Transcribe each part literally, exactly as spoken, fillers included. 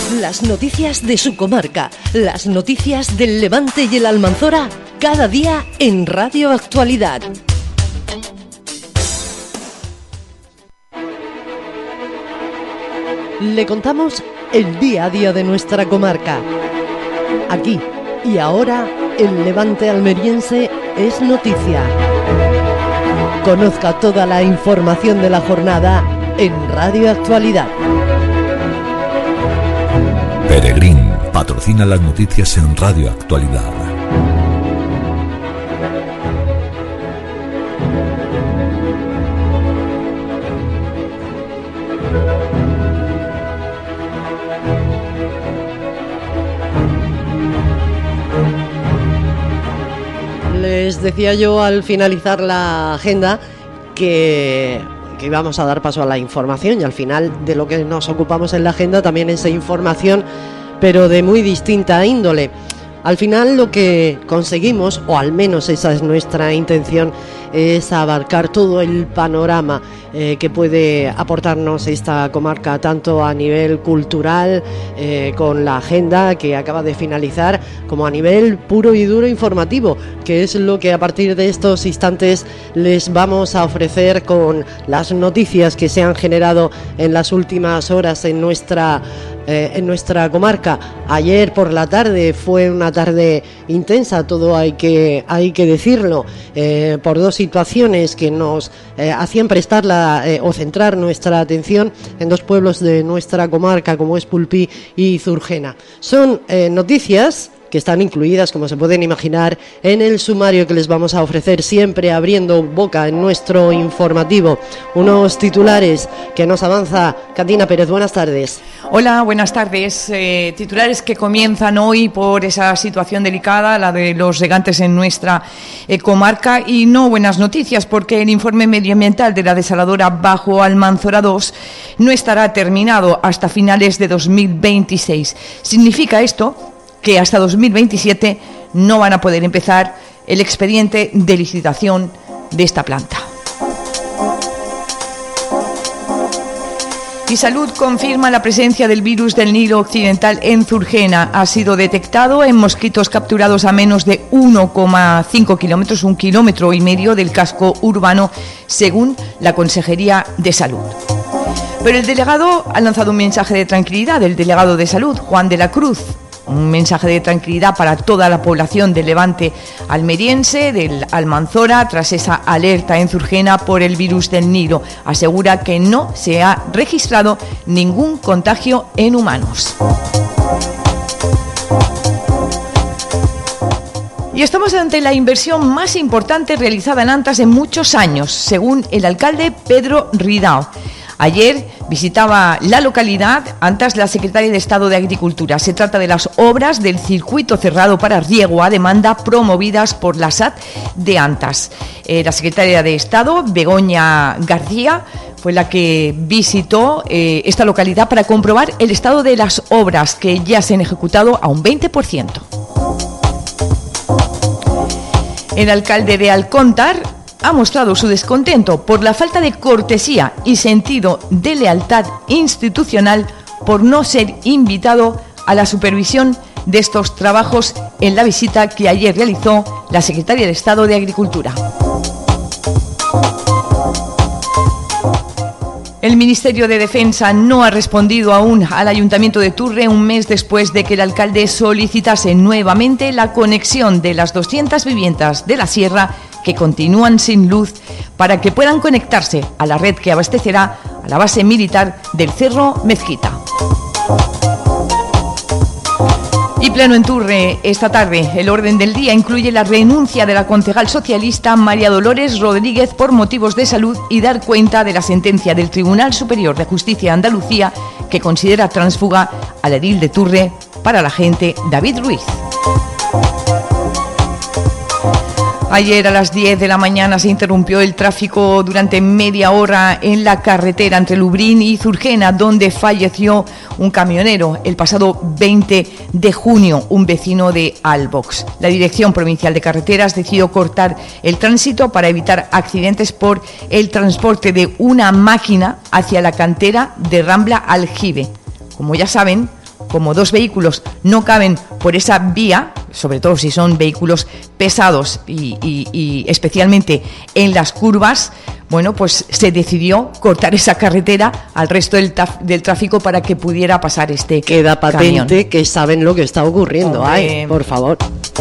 Las noticias de su comarca, las noticias del Levante y el Almanzora, cada día en Radio Actualidad. Le contamos el día a día de nuestra comarca. Aquí y ahora, el Levante almeriense es noticia. Conozca toda la información de la jornada en Radio Actualidad. Peregrín patrocina las noticias en Radio Actualidad. Les decía yo al finalizar la agenda que, que íbamos a dar paso a la información, y al final de lo que nos ocupamos en la agenda también es información, pero de muy distinta índole. Al final lo que conseguimos, o al menos esa es nuestra intención, es abarcar todo el panorama eh, que puede aportarnos esta comarca, tanto a nivel cultural, eh, con la agenda que acaba de finalizar, como a nivel puro y duro informativo, que es lo que a partir de estos instantes les vamos a ofrecer con las noticias que se han generado en las últimas horas en nuestra eh, en nuestra comarca. Ayer por la tarde fue una tarde intensa, todo hay que hay que decirlo, eh, por dos situaciones que nos eh, hacían prestar la, eh, o centrar nuestra atención en dos pueblos de nuestra comarca, como es Pulpí y Zurgena. Son eh, noticias que están incluidas, como se pueden imaginar, en el sumario que les vamos a ofrecer, siempre abriendo boca en nuestro informativo. Unos titulares que nos avanza Katina Pérez. Buenas tardes. Hola, buenas tardes. Eh, titulares que comienzan hoy por esa situación delicada, la de los regantes en nuestra eh, comarca, y no buenas noticias, porque el informe medioambiental de la desaladora Bajo Almanzora dos no estará terminado hasta finales de dos mil veintiséis. ¿Significa esto que hasta dos mil veintisiete no van a poder empezar el expediente de licitación de esta planta? Y Salud confirma la presencia del virus del Nilo Occidental en Zurgena. Ha sido detectado en mosquitos capturados a menos de uno coma cinco kilómetros, un kilómetro y medio del casco urbano, según la Consejería de Salud. Pero el delegado ha lanzado un mensaje de tranquilidad, el delegado de Salud, Juan de la Cruz. Un mensaje de tranquilidad para toda la población del Levante almeriense, del Almanzora, tras esa alerta en Zurgena por el virus del Nilo. Asegura que no se ha registrado ningún contagio en humanos. Y estamos ante la inversión más importante realizada en Antas en muchos años, según el alcalde Pedro Ridao. Ayer visitaba la localidad Antas la secretaria de Estado de Agricultura. Se trata de las obras del circuito cerrado para riego a demanda promovidas por la S A T de Antas. Eh, la secretaria de Estado, Begoña García, fue la que visitó eh, esta localidad para comprobar el estado de las obras, que ya se han ejecutado a un veinte por ciento. El alcalde de Alcóntar ha mostrado su descontento por la falta de cortesía y sentido de lealtad institucional por no ser invitado a la supervisión de estos trabajos en la visita que ayer realizó la secretaria de Estado de Agricultura. El Ministerio de Defensa no ha respondido aún al Ayuntamiento de Turre un mes después de que el alcalde solicitase nuevamente la conexión de las doscientas viviendas de la Sierra que continúan sin luz para que puedan conectarse a la red que abastecerá a la base militar del Cerro Mezquita. Y pleno en Turre esta tarde. El orden del día incluye la renuncia de la concejal socialista María Dolores Rodríguez por motivos de salud y dar cuenta de la sentencia del Tribunal Superior de Justicia de Andalucía que considera tránsfuga al edil de Turre para la gente David Ruiz. Ayer a las diez de la mañana se interrumpió el tráfico durante media hora en la carretera entre Lubrín y Zurgena, donde falleció un camionero el pasado veinte de junio, un vecino de Albox. La Dirección Provincial de Carreteras decidió cortar el tránsito para evitar accidentes por el transporte de una máquina hacia la cantera de Rambla Aljibe. Como ya saben, como dos vehículos no caben por esa vía, sobre todo si son vehículos pesados y, y, y especialmente en las curvas, bueno, pues se decidió cortar esa carretera al resto del, taf- del tráfico para que pudiera pasar este Queda patente camión. Que saben lo que está ocurriendo. Ay, por favor.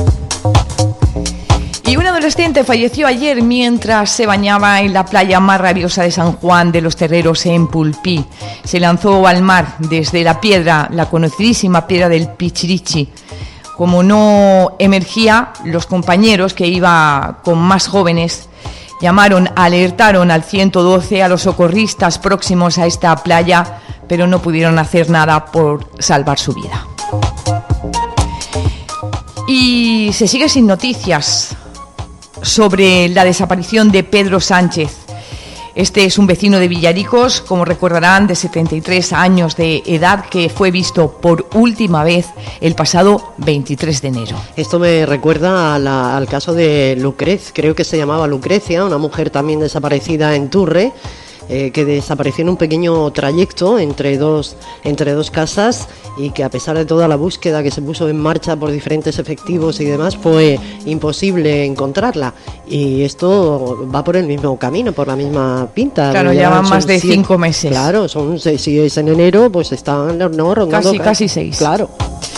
Y un adolescente falleció ayer mientras se bañaba en la playa más rabiosa de San Juan de los Terreros en Pulpí. Se lanzó al mar desde la piedra, la conocidísima piedra del Pichirichi. Como no emergía, los compañeros que iba con más jóvenes llamaron, alertaron al ciento doce a los socorristas próximos a esta playa, pero no pudieron hacer nada por salvar su vida. Y se sigue sin noticias sobre la desaparición de Pedro Sánchez. Este es un vecino de Villaricos, como recordarán, de setenta y tres años de edad, que fue visto por última vez el pasado veintitrés de enero. Esto me recuerda a la, al caso de Lucrez, creo que se llamaba Lucrecia, una mujer también desaparecida en Turre, eh, que desapareció en un pequeño trayecto entre dos, entre dos casas, y que a pesar de toda la búsqueda que se puso en marcha por diferentes efectivos y demás, fue imposible encontrarla. Y esto va por el mismo camino, por la misma pinta. Claro, ya llevan más de siete, cinco meses. Claro, son si es en enero, pues están no, rondando casi, casi seis. Claro.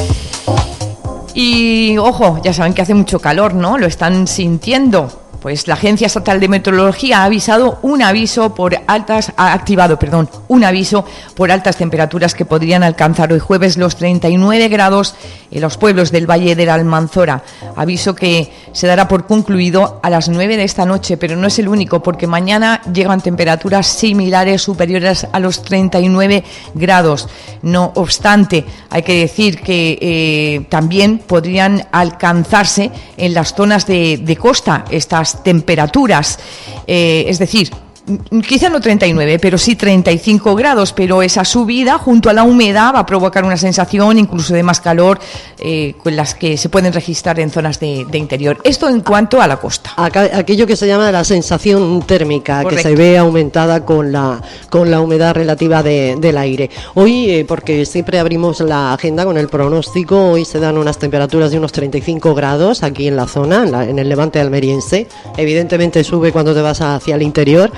Y ojo, ya saben que hace mucho calor, ¿no? Lo están sintiendo. Pues la Agencia Estatal de Meteorología ha avisado un aviso por altas, ha activado, perdón, un aviso por altas temperaturas que podrían alcanzar hoy jueves los treinta y nueve grados en los pueblos del Valle de la Almanzora. Aviso que se dará por concluido a las nueve de esta noche, pero no es el único, porque mañana llegan temperaturas similares, superiores a los treinta y nueve grados. No obstante, hay que decir que eh, también podrían alcanzarse en las zonas de, de costa estas temperaturas, eh, es decir, quizá no treinta y nueve, pero sí treinta y cinco grados, pero esa subida junto a la humedad va a provocar una sensación incluso de más calor, eh, con las que se pueden registrar en zonas de, de interior. Esto en cuanto a la costa. Acá, aquello que se llama la sensación térmica, correcto, que se ve aumentada con la con la humedad relativa de, del aire. Hoy, eh, porque siempre abrimos la agenda con el pronóstico, hoy se dan unas temperaturas de unos treinta y cinco grados aquí en la zona, en, la, en el levante almeriense. Evidentemente sube cuando te vas hacia el interior.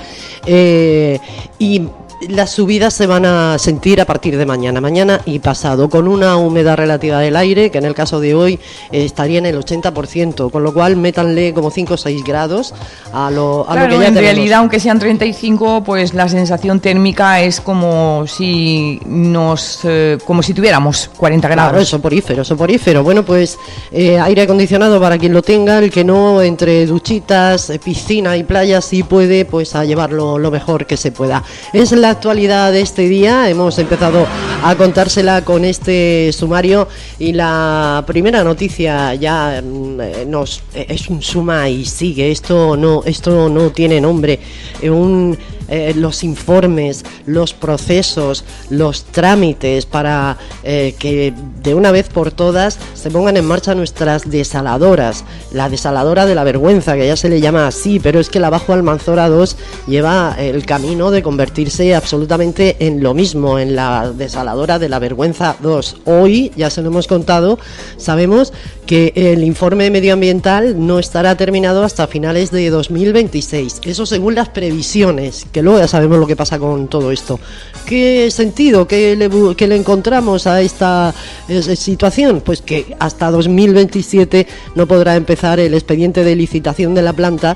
Eh, y las subidas se van a sentir a partir de mañana, mañana y pasado, con una humedad relativa del aire que en el caso de hoy eh, estaría en el ochenta por ciento, con lo cual métanle como cinco o seis grados a lo, a claro, lo que ya en tenemos. realidad, aunque sean treinta y cinco, pues la sensación térmica es como si nos eh, como si tuviéramos cuarenta grados. Claro, soporífero, soporífero. Bueno, pues eh, aire acondicionado para quien lo tenga, el que no, entre duchitas, piscina y playa, sí puede, pues a llevarlo lo mejor que se pueda. Es la actualidad de este día, hemos empezado a contársela con este sumario, y la primera noticia ya eh, nos eh, es un suma y sigue. Esto no, esto no tiene nombre. Eh, un Eh, los informes, los procesos, los trámites para eh, que de una vez por todas se pongan en marcha nuestras desaladoras. La desaladora de la vergüenza, que ya se le llama así, pero es que la Bajo Almanzora dos lleva el camino de convertirse absolutamente en lo mismo, en la desaladora de la vergüenza dos. Hoy, ya se lo hemos contado, sabemos que el informe medioambiental no estará terminado hasta finales de dos mil veintiséis. Eso según las previsiones, que luego ya sabemos lo que pasa con todo esto. ¿Qué sentido que le, que le encontramos a esta eh, situación? Pues que hasta dos mil veintisiete no podrá empezar el expediente de licitación de la planta.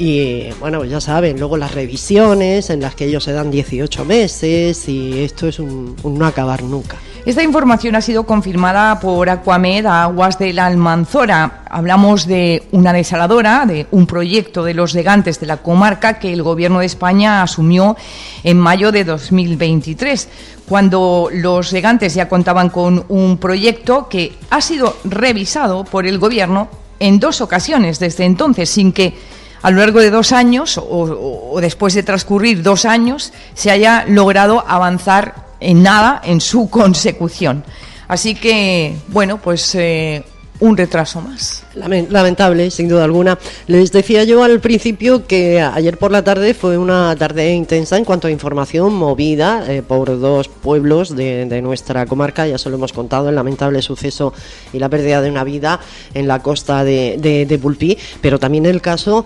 Y bueno, ya saben, luego las revisiones en las que ellos se dan dieciocho meses, y esto es un, un no acabar nunca. Esta información ha sido confirmada por Aquamed Aguas de la Almanzora. Hablamos de una desaladora, de un proyecto de los regantes de la comarca que el Gobierno de España asumió en mayo de dos mil veintitrés, cuando los regantes ya contaban con un proyecto que ha sido revisado por el Gobierno en dos ocasiones desde entonces, sin que a lo largo de dos años o, o, o después de transcurrir dos años se haya logrado avanzar en nada en su consecución. Así que, bueno, pues eh, un retraso más. Lamentable, sin duda alguna. Les decía yo al principio que ayer por la tarde fue una tarde intensa en cuanto a información movida eh, por dos pueblos de, de nuestra comarca. Ya se lo hemos contado, el lamentable suceso y la pérdida de una vida en la costa de, de, de Pulpí, pero también el caso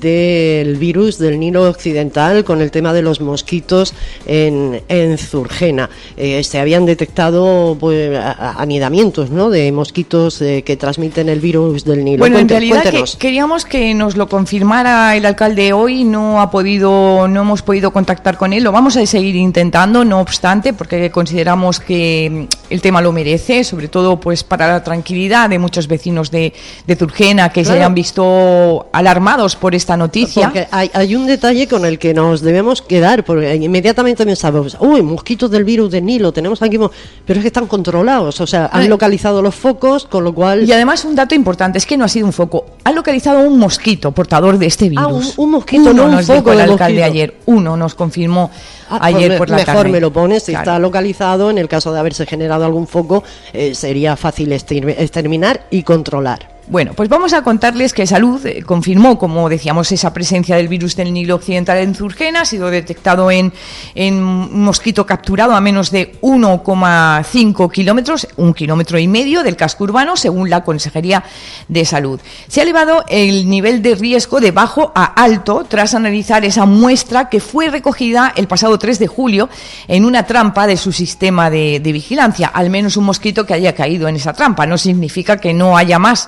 del virus del Nilo Occidental con el tema de los mosquitos en, en Zurgena. Eh, se habían detectado pues, anidamientos, ¿no?, de mosquitos eh, que transmiten el virus del Nilo. Bueno, Cuente, en realidad cuéntenos. que, queríamos que nos lo confirmara el alcalde hoy, no ha podido, no hemos podido contactar con él, lo vamos a seguir intentando, no obstante, porque consideramos que el tema lo merece, sobre todo pues para la tranquilidad de muchos vecinos de, de Zurgena que claro. se hayan visto alarmados por esta noticia. Porque hay, hay un detalle con el que nos debemos quedar, porque inmediatamente pensamos, uy, mosquitos del virus del Nilo, tenemos aquí, pero es que están controlados, o sea, han localizado los focos, con lo cual... Y además un dato importante es que no ha sido un foco, han localizado un mosquito portador de este virus. Ah, un, un mosquito, uno no un nos foco dijo el de alcalde mosquito. ayer, uno nos confirmó ah, ayer pues por la mejor tarde. Mejor me lo pones, si claro. está localizado, en el caso de haberse generado algún foco, eh, sería fácil exterminar y controlar. Bueno, pues vamos a contarles que Salud eh, confirmó, como decíamos, esa presencia del virus del Nilo Occidental en Zurgena. Ha sido detectado en, en un mosquito capturado a menos de uno coma cinco kilómetros, un kilómetro y medio del casco urbano, según la Consejería de Salud. Se ha elevado el nivel de riesgo de bajo a alto tras analizar esa muestra que fue recogida el pasado tres de julio en una trampa de su sistema de, de vigilancia. Al menos un mosquito que haya caído en esa trampa. No significa que no haya más.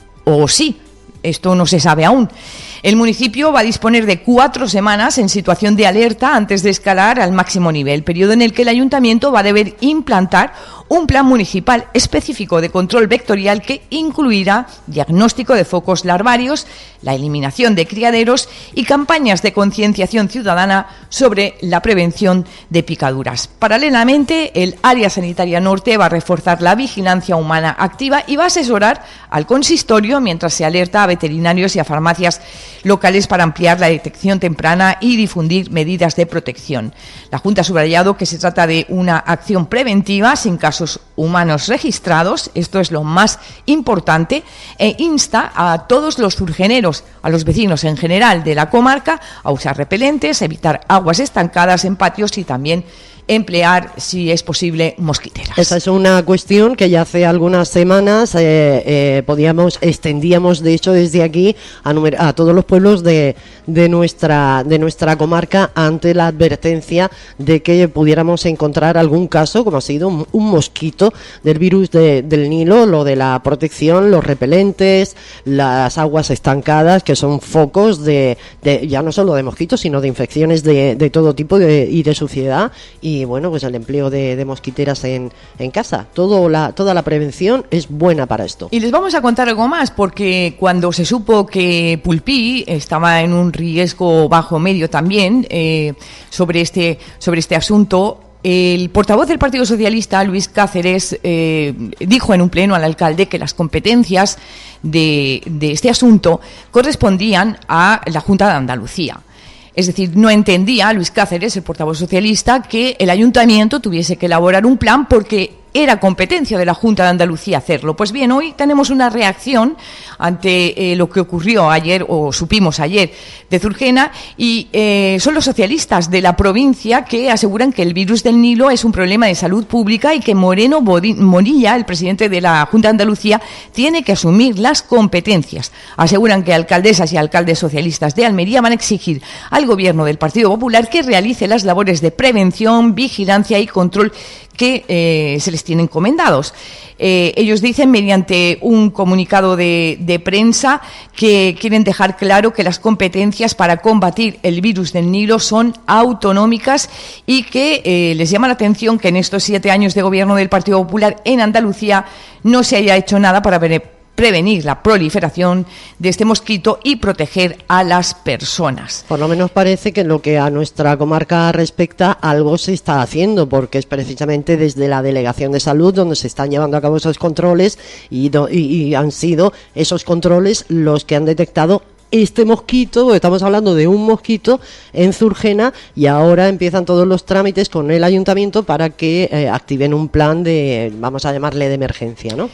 O sí, esto no se sabe aún. El municipio va a disponer de cuatro semanas en situación de alerta antes de escalar al máximo nivel, periodo en el que el ayuntamiento va a deber implantar un plan municipal específico de control vectorial que incluirá diagnóstico de focos larvarios, la eliminación de criaderos y campañas de concienciación ciudadana sobre la prevención de picaduras. Paralelamente, el Área Sanitaria Norte va a reforzar la vigilancia humana activa y va a asesorar al consistorio mientras se alerta a veterinarios y a farmacias locales para ampliar la detección temprana y difundir medidas de protección. La Junta ha subrayado que se trata de una acción preventiva sin casos humanos registrados, esto es lo más importante, e insta a todos los zurgeneros, a los vecinos en general de la comarca, a usar repelentes, evitar aguas estancadas en patios y también emplear, si es posible, mosquiteras. Esa es una cuestión que ya hace algunas semanas eh, eh, podíamos, extendíamos de hecho desde aquí a, numer- a todos los pueblos de, de nuestra de nuestra comarca ante la advertencia de que pudiéramos encontrar algún caso, como ha sido un, un mosquito del virus de, del Nilo, lo de la protección, los repelentes, las aguas estancadas, que son focos de, de ya no solo de mosquitos, sino de infecciones de, de todo tipo de, y de suciedad. Y Y bueno, pues el empleo de, de mosquiteras en, en casa. Todo la, toda la prevención es buena para esto. Y les vamos a contar algo más, porque cuando se supo que Pulpí estaba en un riesgo bajo medio también eh, sobre este sobre este asunto, el portavoz del Partido Socialista, Luis Cáceres, eh, dijo en un pleno al alcalde que las competencias de, de este asunto correspondían a la Junta de Andalucía. Es decir, no entendía Luis Cáceres, el portavoz socialista, que el ayuntamiento tuviese que elaborar un plan porque era competencia de la Junta de Andalucía hacerlo. Pues bien, hoy tenemos una reacción ante eh, lo que ocurrió ayer, o supimos ayer, de Zurgena, y eh, son los socialistas de la provincia que aseguran que el virus del Nilo es un problema de salud pública y que Moreno Morilla, el presidente de la Junta de Andalucía, tiene que asumir las competencias. Aseguran que alcaldesas y alcaldes socialistas de Almería van a exigir al gobierno del Partido Popular que realice las labores de prevención, vigilancia y control que eh, se les tienen encomendados. Eh, ellos dicen mediante un comunicado de, de prensa que quieren dejar claro que las competencias para combatir el virus del Nilo son autonómicas y que eh, les llama la atención que en estos siete años de gobierno del Partido Popular en Andalucía no se haya hecho nada para ver prevenir la proliferación de este mosquito y proteger a las personas. Por lo menos parece que en lo que a nuestra comarca respecta, algo se está haciendo, porque es precisamente desde la Delegación de Salud donde se están llevando a cabo esos controles y, do, y, y han sido esos controles los que han detectado este mosquito, porque estamos hablando de un mosquito en Zurgena, y ahora empiezan todos los trámites con el ayuntamiento para que eh, activen un plan de, vamos a llamarle de emergencia, ¿no?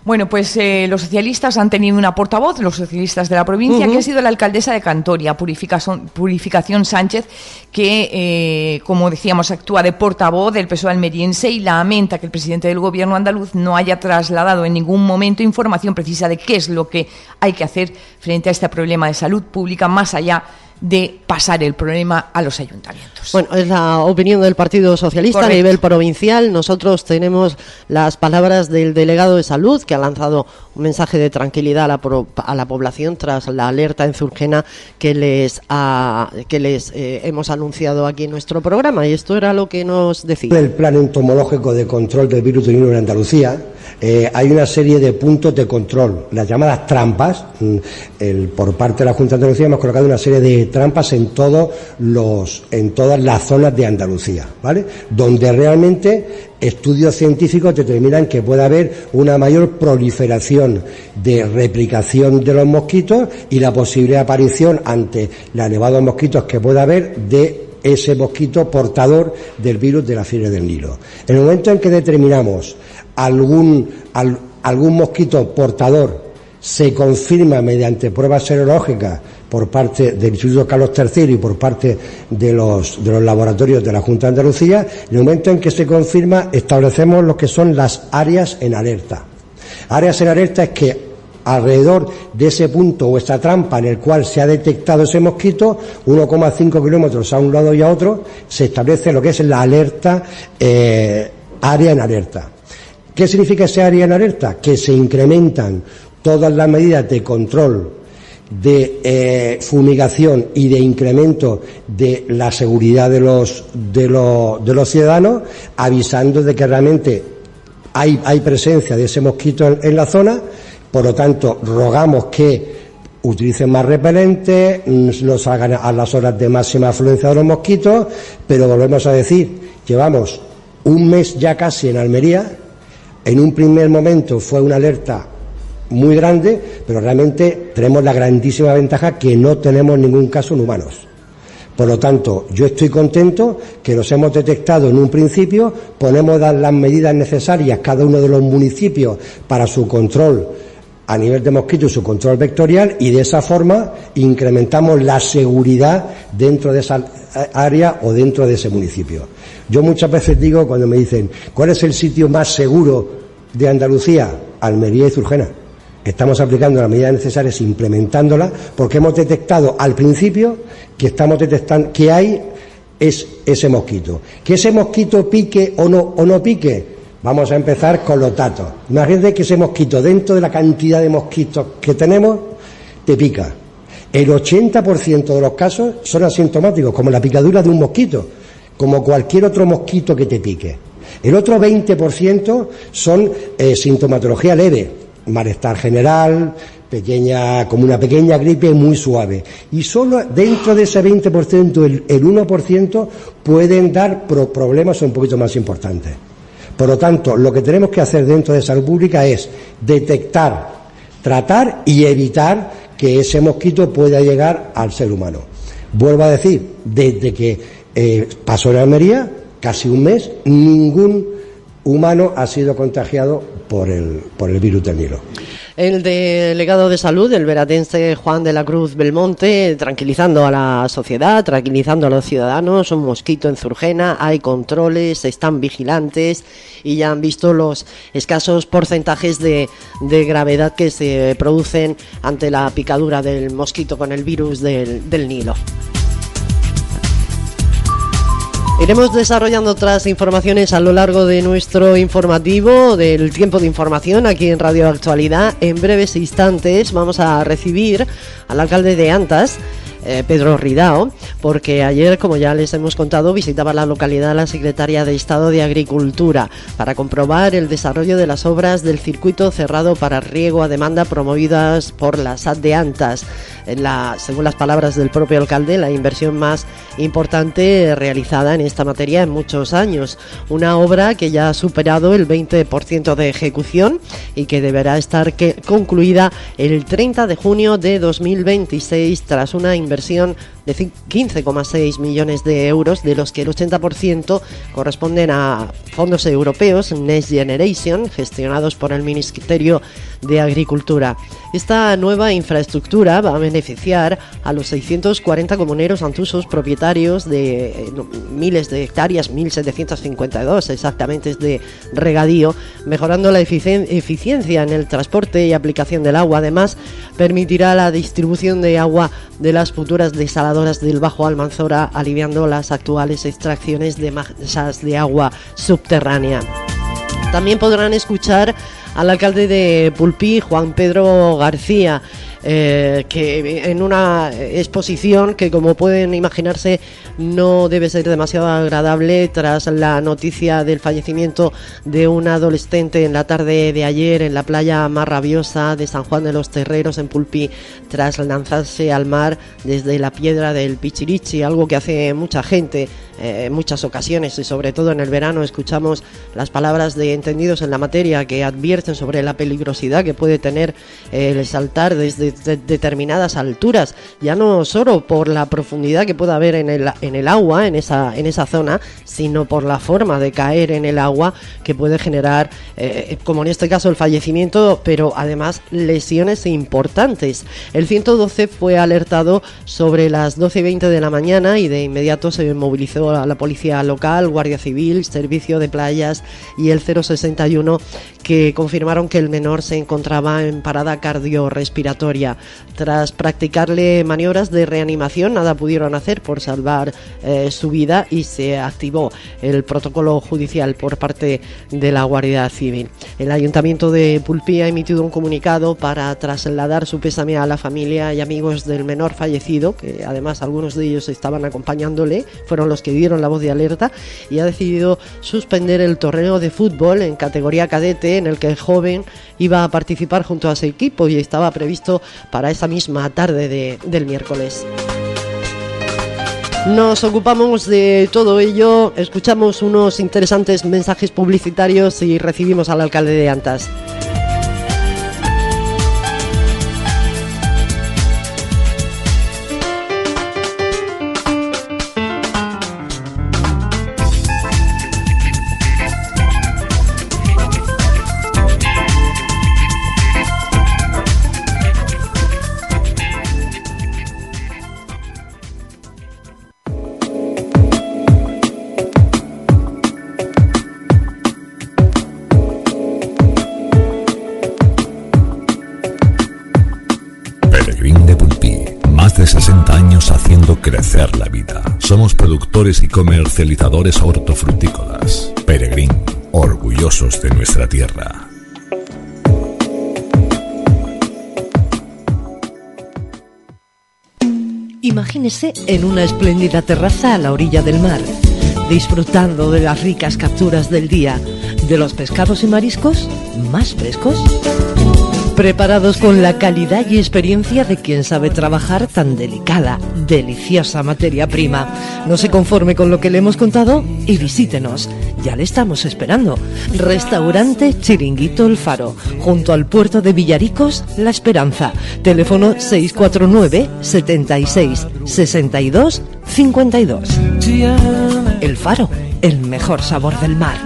Bueno, pues eh, los socialistas han tenido una portavoz, los socialistas de la provincia, uh-huh. que ha sido la alcaldesa de Cantoria, Purificación, Purificación Sánchez, que, eh, como decíamos, actúa de portavoz del P S O E almeriense y lamenta que el presidente del gobierno andaluz no haya trasladado en ningún momento información precisa de qué es lo que hay que hacer frente a este problema de salud pública, más allá de pasar el problema a los ayuntamientos. Bueno, es la opinión del Partido Socialista. Correcto. A nivel provincial. Nosotros tenemos las palabras del delegado de Salud, que ha lanzado un mensaje de tranquilidad a la, pro, a la población tras la alerta en Zurgena que les, ha, que les eh, hemos anunciado aquí en nuestro programa, y esto era lo que nos decía. El plan entomológico de control del virus del Nilo en Andalucía, eh, hay una serie de puntos de control, las llamadas trampas. El, por parte de la Junta de Andalucía hemos colocado una serie de trampas en todos los en todas las zonas de Andalucía, ¿vale? Donde realmente estudios científicos determinan que puede haber una mayor proliferación de replicación de los mosquitos y la posible aparición ante los elevados mosquitos que pueda haber de ese mosquito portador del virus de la fiebre del Nilo. En el momento en que determinamos algún al, algún mosquito portador, se confirma mediante pruebas serológicas por parte del Instituto Carlos tercero y por parte de los, de los laboratorios de la Junta de Andalucía. En el momento en que se confirma, establecemos lo que son las áreas en alerta. Áreas en alerta es que alrededor de ese punto o esta trampa en el cual se ha detectado ese mosquito, uno coma cinco kilómetros a un lado y a otro, se establece lo que es la alerta, eh, área en alerta. ¿Qué significa ese área en alerta? Que se incrementan todas las medidas de control, de eh, fumigación y de incremento de la seguridad de los de los de los ciudadanos, avisando de que realmente hay hay presencia de ese mosquito en, en la zona. Por lo tanto, rogamos que utilicen más repelentes, no salgan a las horas de máxima afluencia de los mosquitos, pero volvemos a decir, llevamos un mes ya casi en Almería. En un primer momento fue una alerta muy grande, pero realmente tenemos la grandísima ventaja que no tenemos ningún caso en humanos. Por lo tanto, yo estoy contento que los hemos detectado en un principio, ponemos las medidas necesarias cada uno de los municipios para su control a nivel de mosquitos y su control vectorial, y de esa forma incrementamos la seguridad dentro de esa área o dentro de ese municipio. Yo muchas veces digo, cuando me dicen ¿cuál es el sitio más seguro de Andalucía? Almería y Zurgena. Estamos aplicando las medidas necesarias, implementándolas, porque hemos detectado al principio que estamos detectando que hay es ese mosquito. Que ese mosquito pique o no o no pique, vamos a empezar con los datos. Imagínate que ese mosquito, dentro de la cantidad de mosquitos que tenemos, te pica. El ochenta por ciento de los casos son asintomáticos, como la picadura de un mosquito, como cualquier otro mosquito que te pique. El otro veinte por ciento son eh, sintomatología leve, malestar general, pequeña, como una pequeña gripe muy suave. Y solo dentro de ese veinte por ciento, el, el uno por ciento pueden dar pro, problemas un poquito más importantes. Por lo tanto, lo que tenemos que hacer dentro de salud pública es detectar, tratar y evitar que ese mosquito pueda llegar al ser humano. Vuelvo a decir, desde que eh, pasó en Almería, casi un mes, ningún humano ha sido contagiado por el, por el virus del Nilo. El delegado de Salud, el veratense Juan de la Cruz Belmonte, tranquilizando a la sociedad, tranquilizando a los ciudadanos. Un mosquito en Zurgena, hay controles, están vigilantes y ya han visto los escasos porcentajes de, de gravedad que se producen ante la picadura del mosquito con el virus del, del Nilo. Iremos desarrollando otras informaciones a lo largo de nuestro informativo del tiempo de información aquí en Radio Actualidad. En breves instantes vamos a recibir al alcalde de Antas, eh, Pedro Ridao, porque ayer, como ya les hemos contado, visitaba la localidad la secretaria de Estado de Agricultura para comprobar el desarrollo de las obras del circuito cerrado para riego a demanda promovidas por la S A T de Antas. En la, según las palabras del propio alcalde, la inversión más importante realizada en esta materia en muchos años. Una obra que ya ha superado el veinte por ciento de ejecución y que deberá estar que, concluida el treinta de junio de dos mil veintiséis tras una inversión de quince coma seis millones de euros, de los que el ochenta por ciento corresponden a fondos europeos Next Generation, gestionados por el Ministerio de Agricultura. Esta nueva infraestructura va a beneficiar a los seiscientos cuarenta comuneros antusos propietarios de eh, miles de hectáreas, mil setecientos cincuenta y dos exactamente, de regadío, mejorando la eficien- eficiencia en el transporte y aplicación del agua. Además, permitirá la distribución de agua de las futuras desaladoras del Bajo Almanzora, aliviando las actuales extracciones de masas de agua subterránea. También podrán escuchar al alcalde de Pulpí, Juan Pedro García, eh, que en una exposición que, como pueden imaginarse, no debe ser demasiado agradable tras la noticia del fallecimiento de un adolescente en la tarde de ayer en la playa más rabiosa de San Juan de los Terreros, en Pulpí, tras lanzarse al mar desde la piedra del Pichirichi, algo que hace mucha gente eh, en muchas ocasiones, y sobre todo en el verano. Escuchamos las palabras de entendidos en la materia que advierten sobre la peligrosidad que puede tener eh, el saltar desde de determinadas alturas, ya no solo por la profundidad que pueda haber en el, en el agua, en esa, en esa zona, sino por la forma de caer en el agua, que puede generar, eh, como en este caso, el fallecimiento, pero además lesiones importantes. El ciento doce fue alertado sobre las doce y veinte de la mañana y de inmediato se movilizó a la policía local, Guardia Civil, Servicio de Playas y el cero sesenta y uno, que confirmaron que el menor se encontraba en parada cardiorrespiratoria. Tras practicarle maniobras de reanimación, nada pudieron hacer por salvar eh, su vida, y se activó el protocolo judicial por parte de la Guardia Civil. El Ayuntamiento de Pulpí ha emitido un comunicado para trasladar su pésame a la familia y amigos del menor fallecido, que además algunos de ellos estaban acompañándole, fueron los que dieron la voz de alerta, y ha decidido suspender el torneo de fútbol en categoría cadete en el que el joven iba a participar junto a su equipo y estaba previsto para esa misma tarde de, del miércoles. Nos ocupamos de todo ello, escuchamos unos interesantes mensajes publicitarios y recibimos al alcalde de Antas. sesenta años haciendo crecer la vida. Somos productores y comercializadores hortofrutícolas. Peregrín, orgullosos de nuestra tierra. Imagínese en una espléndida terraza a la orilla del mar, disfrutando de las ricas capturas del día, de los pescados y mariscos más frescos, preparados con la calidad y experiencia de quien sabe trabajar tan delicada, deliciosa materia prima. No se conforme con lo que le hemos contado y visítenos. Ya le estamos esperando. Restaurante Chiringuito El Faro, junto al puerto de Villaricos, La Esperanza. Teléfono seis cuatro nueve, setenta y seis, sesenta y dos, cincuenta y dos. El Faro, el mejor sabor del mar.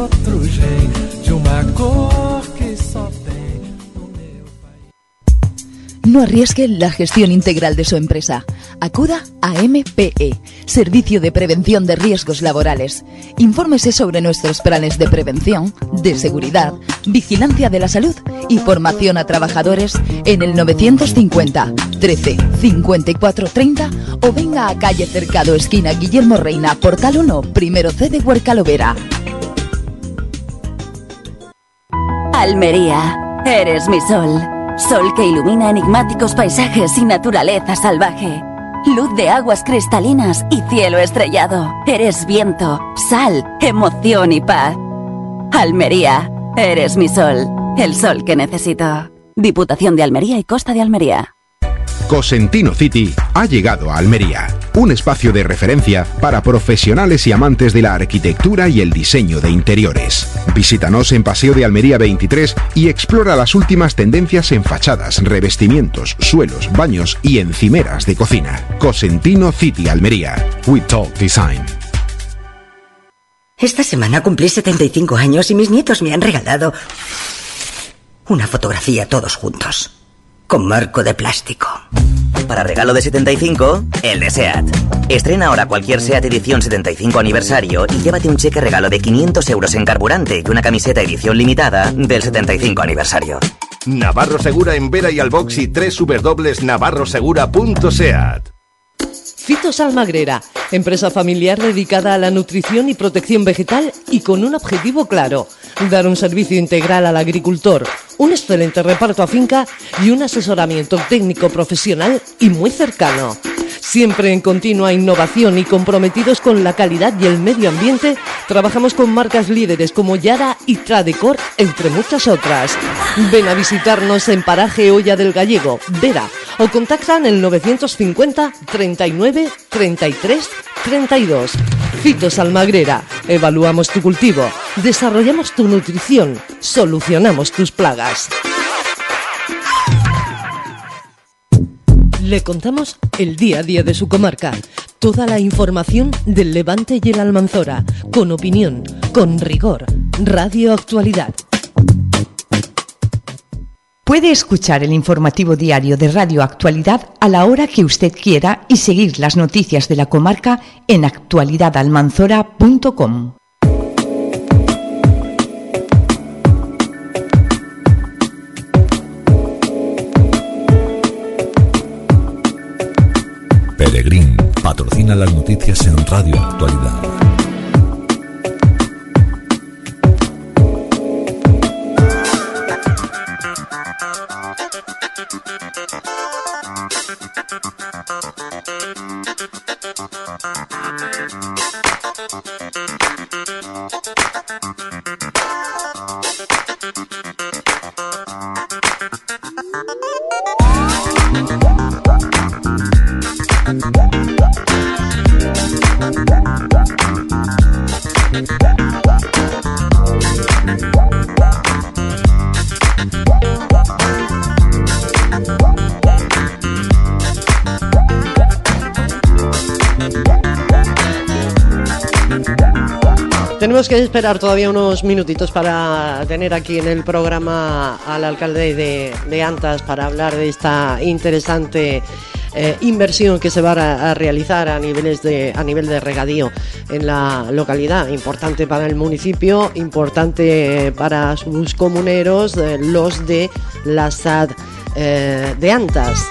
No arriesgue la gestión integral de su empresa. Acuda a M P E, Servicio de Prevención de Riesgos Laborales. Infórmese sobre nuestros planes de prevención, de seguridad, vigilancia de la salud y formación a trabajadores en el novecientos cincuenta, trece, cincuenta y cuatro, treinta o venga a calle Cercado, esquina Guillermo Reina, Portal uno, primero C de Huercalovera. Almería, eres mi sol. Sol que ilumina enigmáticos paisajes y naturaleza salvaje. Luz de aguas cristalinas y cielo estrellado. Eres viento, sal, emoción y paz. Almería, eres mi sol. El sol que necesito. Diputación de Almería y Costa de Almería. Cosentino City ha llegado a Almería, un espacio de referencia para profesionales y amantes de la arquitectura y el diseño de interiores. Visítanos en Paseo de Almería veintitrés y explora las últimas tendencias en fachadas, revestimientos, suelos, baños y encimeras de cocina. Cosentino City Almería. We Talk Design. Esta semana cumplí setenta y cinco años y mis nietos me han regalado una fotografía todos juntos, con marco de plástico. Para regalo de setenta y cinco, el de SEAT. Estrena ahora cualquier SEAT edición setenta y cinco aniversario y llévate un cheque regalo de quinientos euros en carburante y una camiseta edición limitada del setenta y cinco aniversario. Navarro Segura en Vera y Albox y doble u doble u doble u punto navarro segura punto seat. Fitos Almagrera, empresa familiar dedicada a la nutrición y protección vegetal y con un objetivo claro: dar un servicio integral al agricultor, un excelente reparto a finca y un asesoramiento técnico profesional y muy cercano. Siempre en continua innovación y comprometidos con la calidad y el medio ambiente, trabajamos con marcas líderes como Yara y Tradecor, entre muchas otras. Ven a visitarnos en Paraje Olla del Gallego, Vera, o contactan el novecientos cincuenta, treinta y nueve, treinta y tres, treinta y dos. Fitos Almagrera, evaluamos tu cultivo, desarrollamos tu nutrición, solucionamos tus plagas. Le contamos el día a día de su comarca, toda la información del Levante y el Almanzora, con opinión, con rigor. Radio Actualidad. Puede escuchar el informativo diario de Radio Actualidad a la hora que usted quiera y seguir las noticias de la comarca en actualidad almanzora punto com. Peregrín patrocina las noticias en Radio Actualidad. Tenemos que esperar todavía unos minutitos para tener aquí en el programa al alcalde de, de Antas para hablar de esta interesante eh, inversión que se va a, a realizar a niveles de a nivel de regadío en la localidad. Importante para el municipio, importante para sus comuneros, eh, los de la S A D eh, de Antas.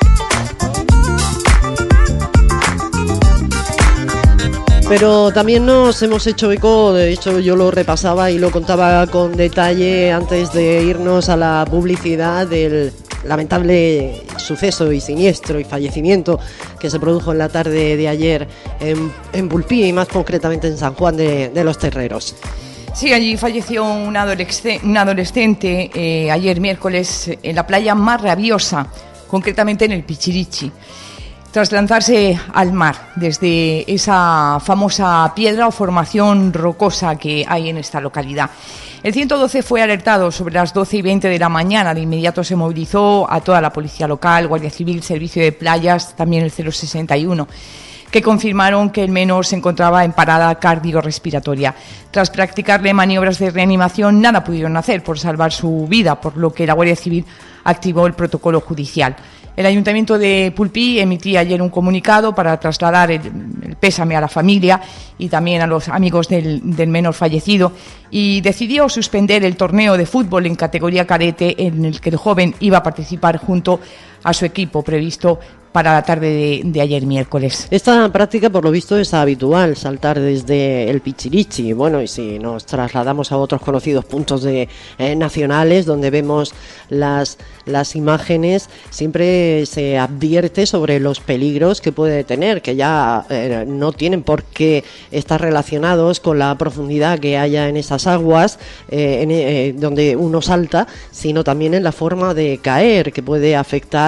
Pero también nos hemos hecho eco, de hecho yo lo repasaba y lo contaba con detalle antes de irnos a la publicidad, del lamentable suceso y siniestro y fallecimiento que se produjo en la tarde de ayer en, en Pulpí y más concretamente en San Juan de, de los Terreros. Sí, allí falleció un adolescente, un adolescente eh, ayer miércoles en la playa Mar Rabiosa, concretamente en el Pichirichi, tras lanzarse al mar desde esa famosa piedra o formación rocosa que hay en esta localidad. El ciento doce fue alertado sobre las doce y veinte de la mañana. De inmediato se movilizó a toda la policía local, Guardia Civil, Servicio de Playas, también el cero sesenta y uno, que confirmaron que el menor se encontraba en parada cardiorrespiratoria. Tras practicarle maniobras de reanimación, nada pudieron hacer por salvar su vida, por lo que la Guardia Civil activó el protocolo judicial. El Ayuntamiento de Pulpí emitía ayer un comunicado para trasladar el, el pésame a la familia y también a los amigos del, del menor fallecido, y decidió suspender el torneo de fútbol en categoría cadete en el que el joven iba a participar junto a su equipo previsto para la tarde de, de ayer miércoles. Esta práctica, por lo visto, es habitual, saltar desde el Pichirichi. Bueno, y si nos trasladamos a otros conocidos puntos de eh, nacionales donde vemos las, las imágenes, siempre se advierte sobre los peligros que puede tener, que ya eh, no tienen por qué estar relacionados con la profundidad que haya en esas aguas eh, en, eh, donde uno salta, sino también en la forma de caer, que puede afectar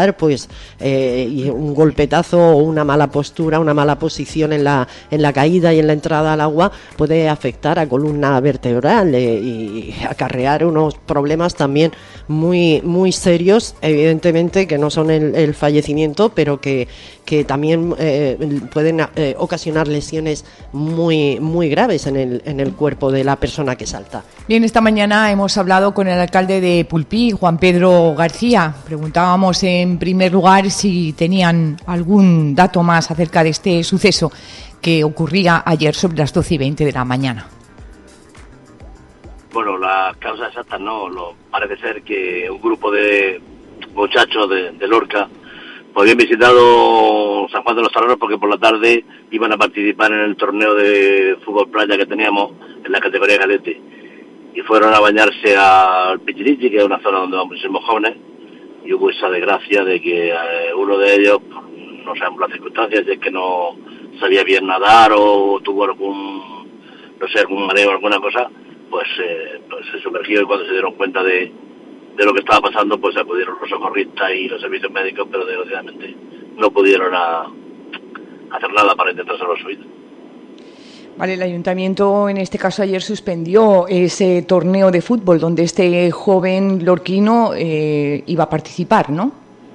caer, pues eh, y un golpetazo o una mala postura, una mala posición en la en la caída y en la entrada al agua puede afectar a columna vertebral eh, y acarrear unos problemas también muy muy serios, evidentemente que no son el, el fallecimiento, pero que que también eh, pueden eh, ocasionar lesiones muy muy graves en el en el cuerpo de la persona que salta. Bien, esta mañana hemos hablado con el alcalde de Pulpí, Juan Pedro García. Preguntábamos en primer lugar si tenían algún dato más acerca de este suceso que ocurría ayer sobre las doce y veinte de la mañana. Bueno, las causas exactas no, no, parece ser que un grupo de muchachos de, de Lorca pues habían visitado San Juan de los Salones porque por la tarde iban a participar en el torneo de fútbol playa que teníamos en la categoría cadete y fueron a bañarse al Pichirichi, que es una zona donde van muchísimos jóvenes, y hubo esa desgracia de que eh, uno de ellos, no sabemos las circunstancias, es que no sabía bien nadar o tuvo algún, no sé, algún mareo o alguna cosa, pues, eh, pues se sumergió, y cuando se dieron cuenta de de lo que estaba pasando, pues acudieron los socorristas y los servicios médicos, pero desgraciadamente no pudieron a, a hacer nada para intentar salvar su vida. Vale, el ayuntamiento en este caso ayer suspendió ese torneo de fútbol donde este joven lorquino eh, iba a participar, ¿no?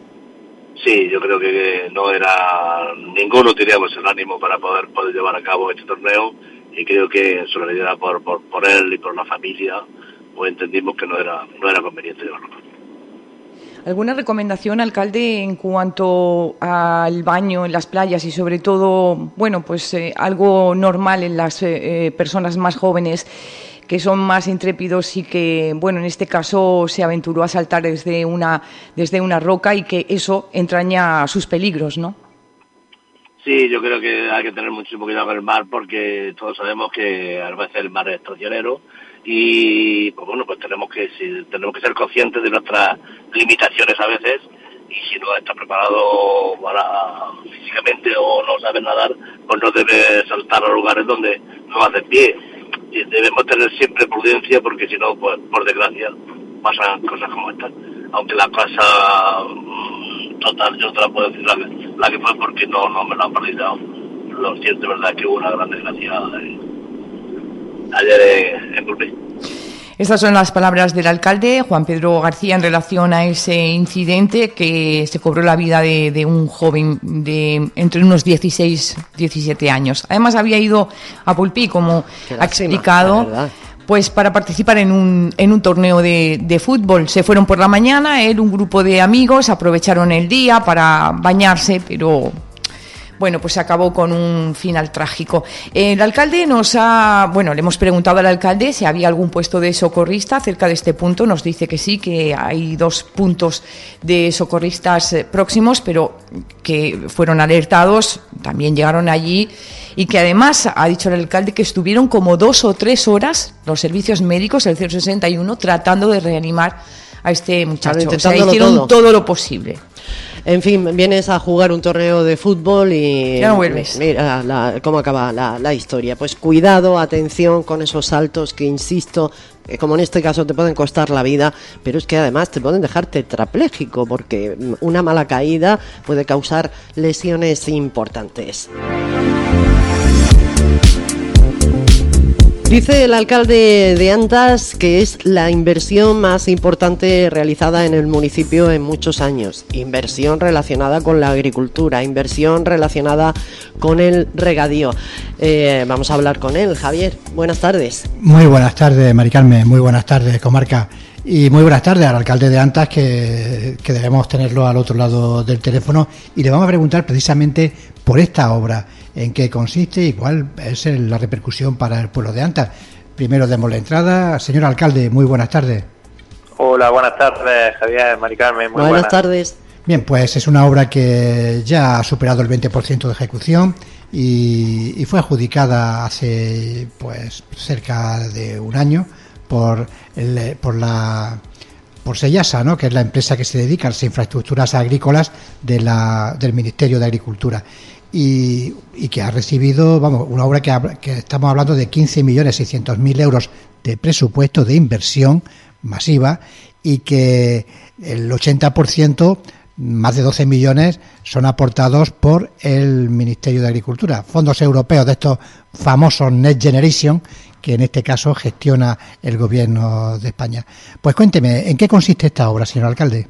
Sí, yo creo que no era, ninguno teníamos el ánimo para poder poder llevar a cabo este torneo, y creo que en solidaridad por, por, por él y por la familia, pues entendimos que no era no era conveniente llevarlo. ¿Alguna recomendación, alcalde, en cuanto al baño en las playas y sobre todo, bueno, pues eh, algo normal en las eh, personas más jóvenes que son más intrépidos y que, bueno, en este caso se aventuró a saltar desde una desde una roca y que eso entraña sus peligros, ¿no? Sí, yo creo que hay que tener muchísimo cuidado con el mar porque todos sabemos que a veces el mar es traicionero. Y pues bueno, pues tenemos que si, tenemos que ser conscientes de nuestras limitaciones a veces, y si no estás preparado para físicamente o no sabes nadar, pues no debes saltar a lugares donde no haces pie. Y debemos tener siempre prudencia porque si no, pues por desgracia pasan cosas como estas. Aunque la cosa total, yo te la puedo decir la, la que fue porque no, no me la han perdido. Lo cierto es verdad que hubo una gran desgracia eh, ayer en Pulpí. Estas son las palabras del alcalde Juan Pedro García en relación a ese incidente que se cobró la vida de, de un joven de entre unos dieciséis y diecisiete años. Además había ido a Pulpí, como ha explicado, pues para participar en un en un torneo de, de fútbol. Se fueron por la mañana, él, un grupo de amigos, aprovecharon el día para bañarse, pero bueno, pues se acabó con un final trágico. El alcalde nos ha, bueno, le hemos preguntado al alcalde si había algún puesto de socorrista cerca de este punto. Nos dice que sí, que hay dos puntos de socorristas próximos, pero que fueron alertados, también llegaron allí, y que además ha dicho el alcalde que estuvieron como dos o tres horas los servicios médicos, el cero sesenta y uno, tratando de reanimar a este muchacho. Claro, o sea, hicieron todo. todo lo posible. En fin, vienes a jugar un torneo de fútbol y ya no vuelves. Mira la, cómo acaba la, la historia. Pues cuidado, atención con esos saltos que, insisto, que como en este caso te pueden costar la vida, pero es que además te pueden dejar tetrapléjico porque una mala caída puede causar lesiones importantes. Dice el alcalde de Antas que es la inversión más importante realizada en el municipio en muchos años. Inversión relacionada con la agricultura, inversión relacionada con el regadío. Eh, vamos a hablar con él. Javier, buenas tardes. Muy buenas tardes, Mari Carmen, muy buenas tardes, comarca. Y muy buenas tardes al alcalde de Antas, que, que debemos tenerlo al otro lado del teléfono, y le vamos a preguntar precisamente por esta obra, en qué consiste y cuál es la repercusión para el pueblo de Antas. Primero demos la entrada. Señor alcalde, muy buenas tardes. Hola, buenas tardes, Javier, Mari Carmen, muy buenas. Buenas tardes. Bien, pues es una obra que ya ha superado el veinte por ciento de ejecución y, y fue adjudicada hace pues cerca de un año por el, por la por Sellasa, ¿no?, que es la empresa que se dedica a las infraestructuras agrícolas de la del Ministerio de Agricultura. Y, y que ha recibido, vamos, una obra que, que estamos hablando de quince millones seiscientos mil euros de presupuesto de inversión masiva, y que el ochenta por ciento más de doce millones son aportados por el Ministerio de Agricultura, fondos europeos de estos famosos Next Generation, que en este caso gestiona el Gobierno de España. Pues cuénteme, ¿en qué consiste esta obra, señor alcalde?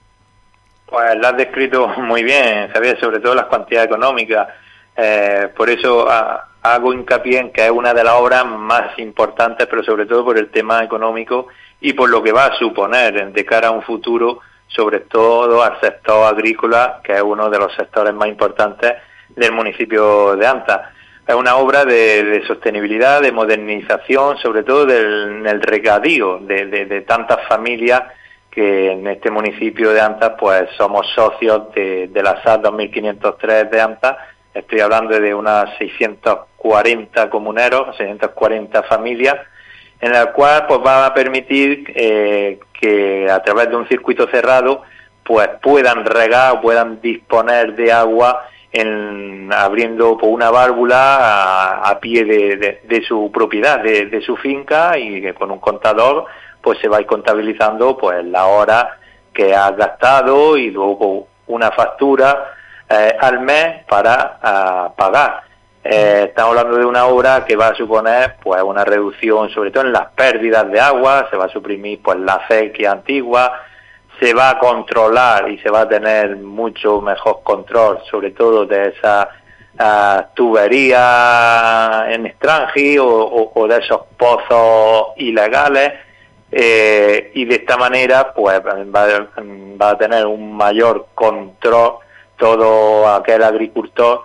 Pues la has descrito muy bien, Javier, sobre todo las cuantías económicas. Eh, por eso a, hago hincapié en que es una de las obras más importantes, pero sobre todo por el tema económico y por lo que va a suponer de cara a un futuro, sobre todo al sector agrícola, que es uno de los sectores más importantes del municipio de Anta. Es una obra de, de sostenibilidad, de modernización, sobre todo del, del regadío de, de, de tantas familias que en este municipio de Anta pues somos socios de, de la S A D dos mil quinientos tres de Anta. Estoy hablando de unas seiscientos cuarenta comuneros, seiscientas cuarenta familias, en la cual pues va a permitir eh, que a través de un circuito cerrado pues puedan regar o puedan disponer de agua en, abriendo pues, una válvula a, a pie de, de, de su propiedad, de, de su finca, y que con un contador pues se va a ir contabilizando pues la hora que has gastado y luego una factura eh, al mes para uh, pagar. Eh, estamos hablando de una obra que va a suponer pues una reducción sobre todo en las pérdidas de agua, se va a suprimir pues la acequia antigua, se va a controlar y se va a tener mucho mejor control sobre todo de esa uh, tubería en extranji o, o, o de esos pozos ilegales, eh, y de esta manera pues va, va a tener un mayor control todo aquel agricultor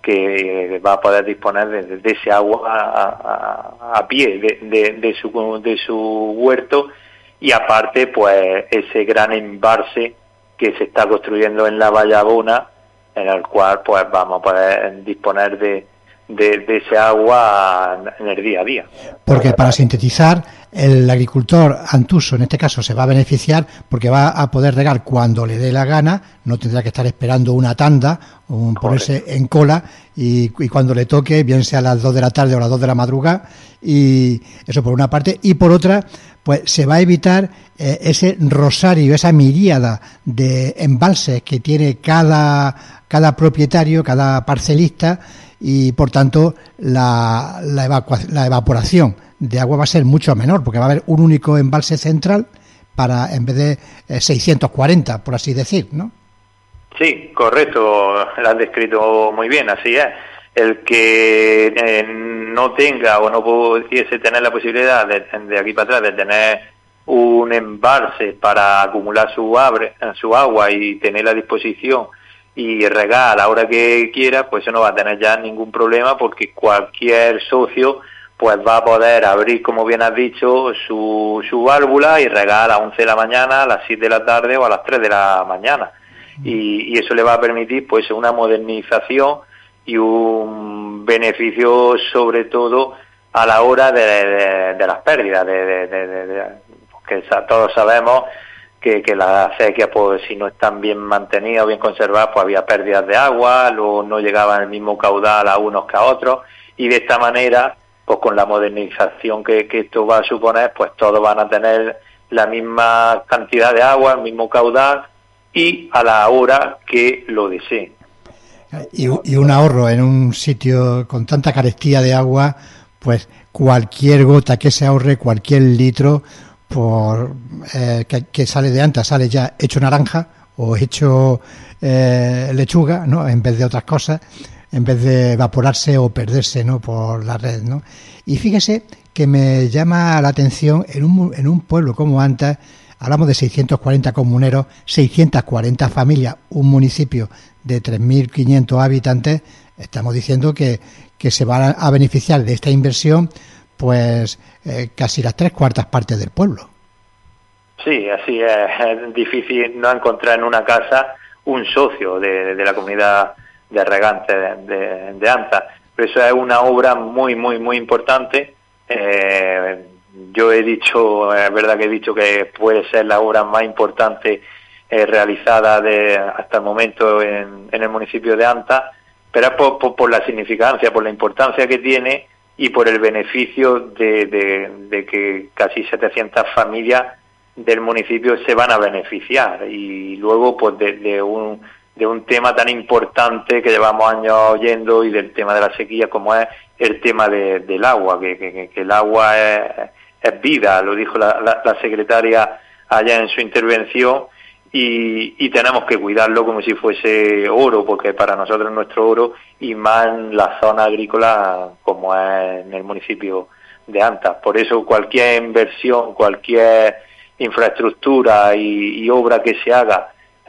que va a poder disponer de, de ese agua a, a, a pie de, de, de su de su huerto, y aparte pues ese gran embalse que se está construyendo en la Vallabona, en el cual pues vamos a poder disponer de, de, de ese agua en el día a día. Porque para sintetizar, el agricultor antuso en este caso se va a beneficiar porque va a poder regar cuando le dé la gana, no tendrá que estar esperando una tanda o un ponerse en cola y, y cuando le toque, bien sea a las dos de la tarde o a las dos de la madrugada, y eso por una parte, y por otra pues se va a evitar eh, ese rosario, esa miríada de embalses que tiene cada, cada propietario, cada parcelista, y por tanto la, la, evacua, la evaporación de agua va a ser mucho menor, porque va a haber un único embalse central para en vez de eh, seiscientos cuarenta, por así decir, ¿no? Sí, correcto, lo has descrito muy bien, así es. El que eh, no tenga o no pudiese tener la posibilidad de, de aquí para atrás de tener un embalse para acumular su, abre, su agua y tenerla a disposición y regar a la hora que quiera, pues eso no va a tener ya ningún problema, porque cualquier socio pues va a poder abrir, como bien has dicho, su, su válvula y regar a las once de la mañana, a las siete de la tarde o a las tres de la mañana. Y, y eso le va a permitir pues una modernización y un beneficio sobre todo a la hora de, de, de las pérdidas, de, de, de, de, de, porque todos sabemos que, que las acequias, pues si no están bien mantenidas o bien conservadas, pues había pérdidas de agua, luego no llegaban el mismo caudal a unos que a otros, y de esta manera, pues con la modernización que, que esto va a suponer, pues todos van a tener la misma cantidad de agua, el mismo caudal, y a la hora que lo deseen. Y, y un ahorro en un sitio con tanta carestía de agua, pues cualquier gota que se ahorre, cualquier litro por eh, que, que sale de Anta, sale ya hecho naranja o hecho eh, lechuga, ¿no? En vez de otras cosas, en vez de evaporarse o perderse, ¿no? Por la red, ¿no? Y fíjese que me llama la atención en un, en un pueblo como Anta. Hablamos de seiscientos cuarenta comuneros, seiscientas cuarenta familias, un municipio de tres mil quinientos habitantes. Estamos diciendo que, que se van a beneficiar de esta inversión pues eh, casi las tres cuartas partes del pueblo. Sí, así es. Es difícil no encontrar en una casa un socio de, de la comunidad de regantes de, de, de Anta. Pero eso es una obra muy, muy, muy importante. Eh, Yo he dicho, es verdad que he dicho que puede ser la obra más importante eh, realizada de, hasta el momento en, en el municipio de Anta, pero es por, por, por la significancia, por la importancia que tiene y por el beneficio de, de, de que casi setecientas familias del municipio se van a beneficiar, y luego pues de, de un de un tema tan importante que llevamos años oyendo, y del tema de la sequía, como es el tema de, del agua, que, que, que el agua es, es vida, lo dijo la, la, la secretaria allá en su intervención, y, y tenemos que cuidarlo como si fuese oro, porque para nosotros es nuestro oro, y más en la zona agrícola como es en el municipio de Antas. Por eso cualquier inversión, cualquier infraestructura y, y obra que se haga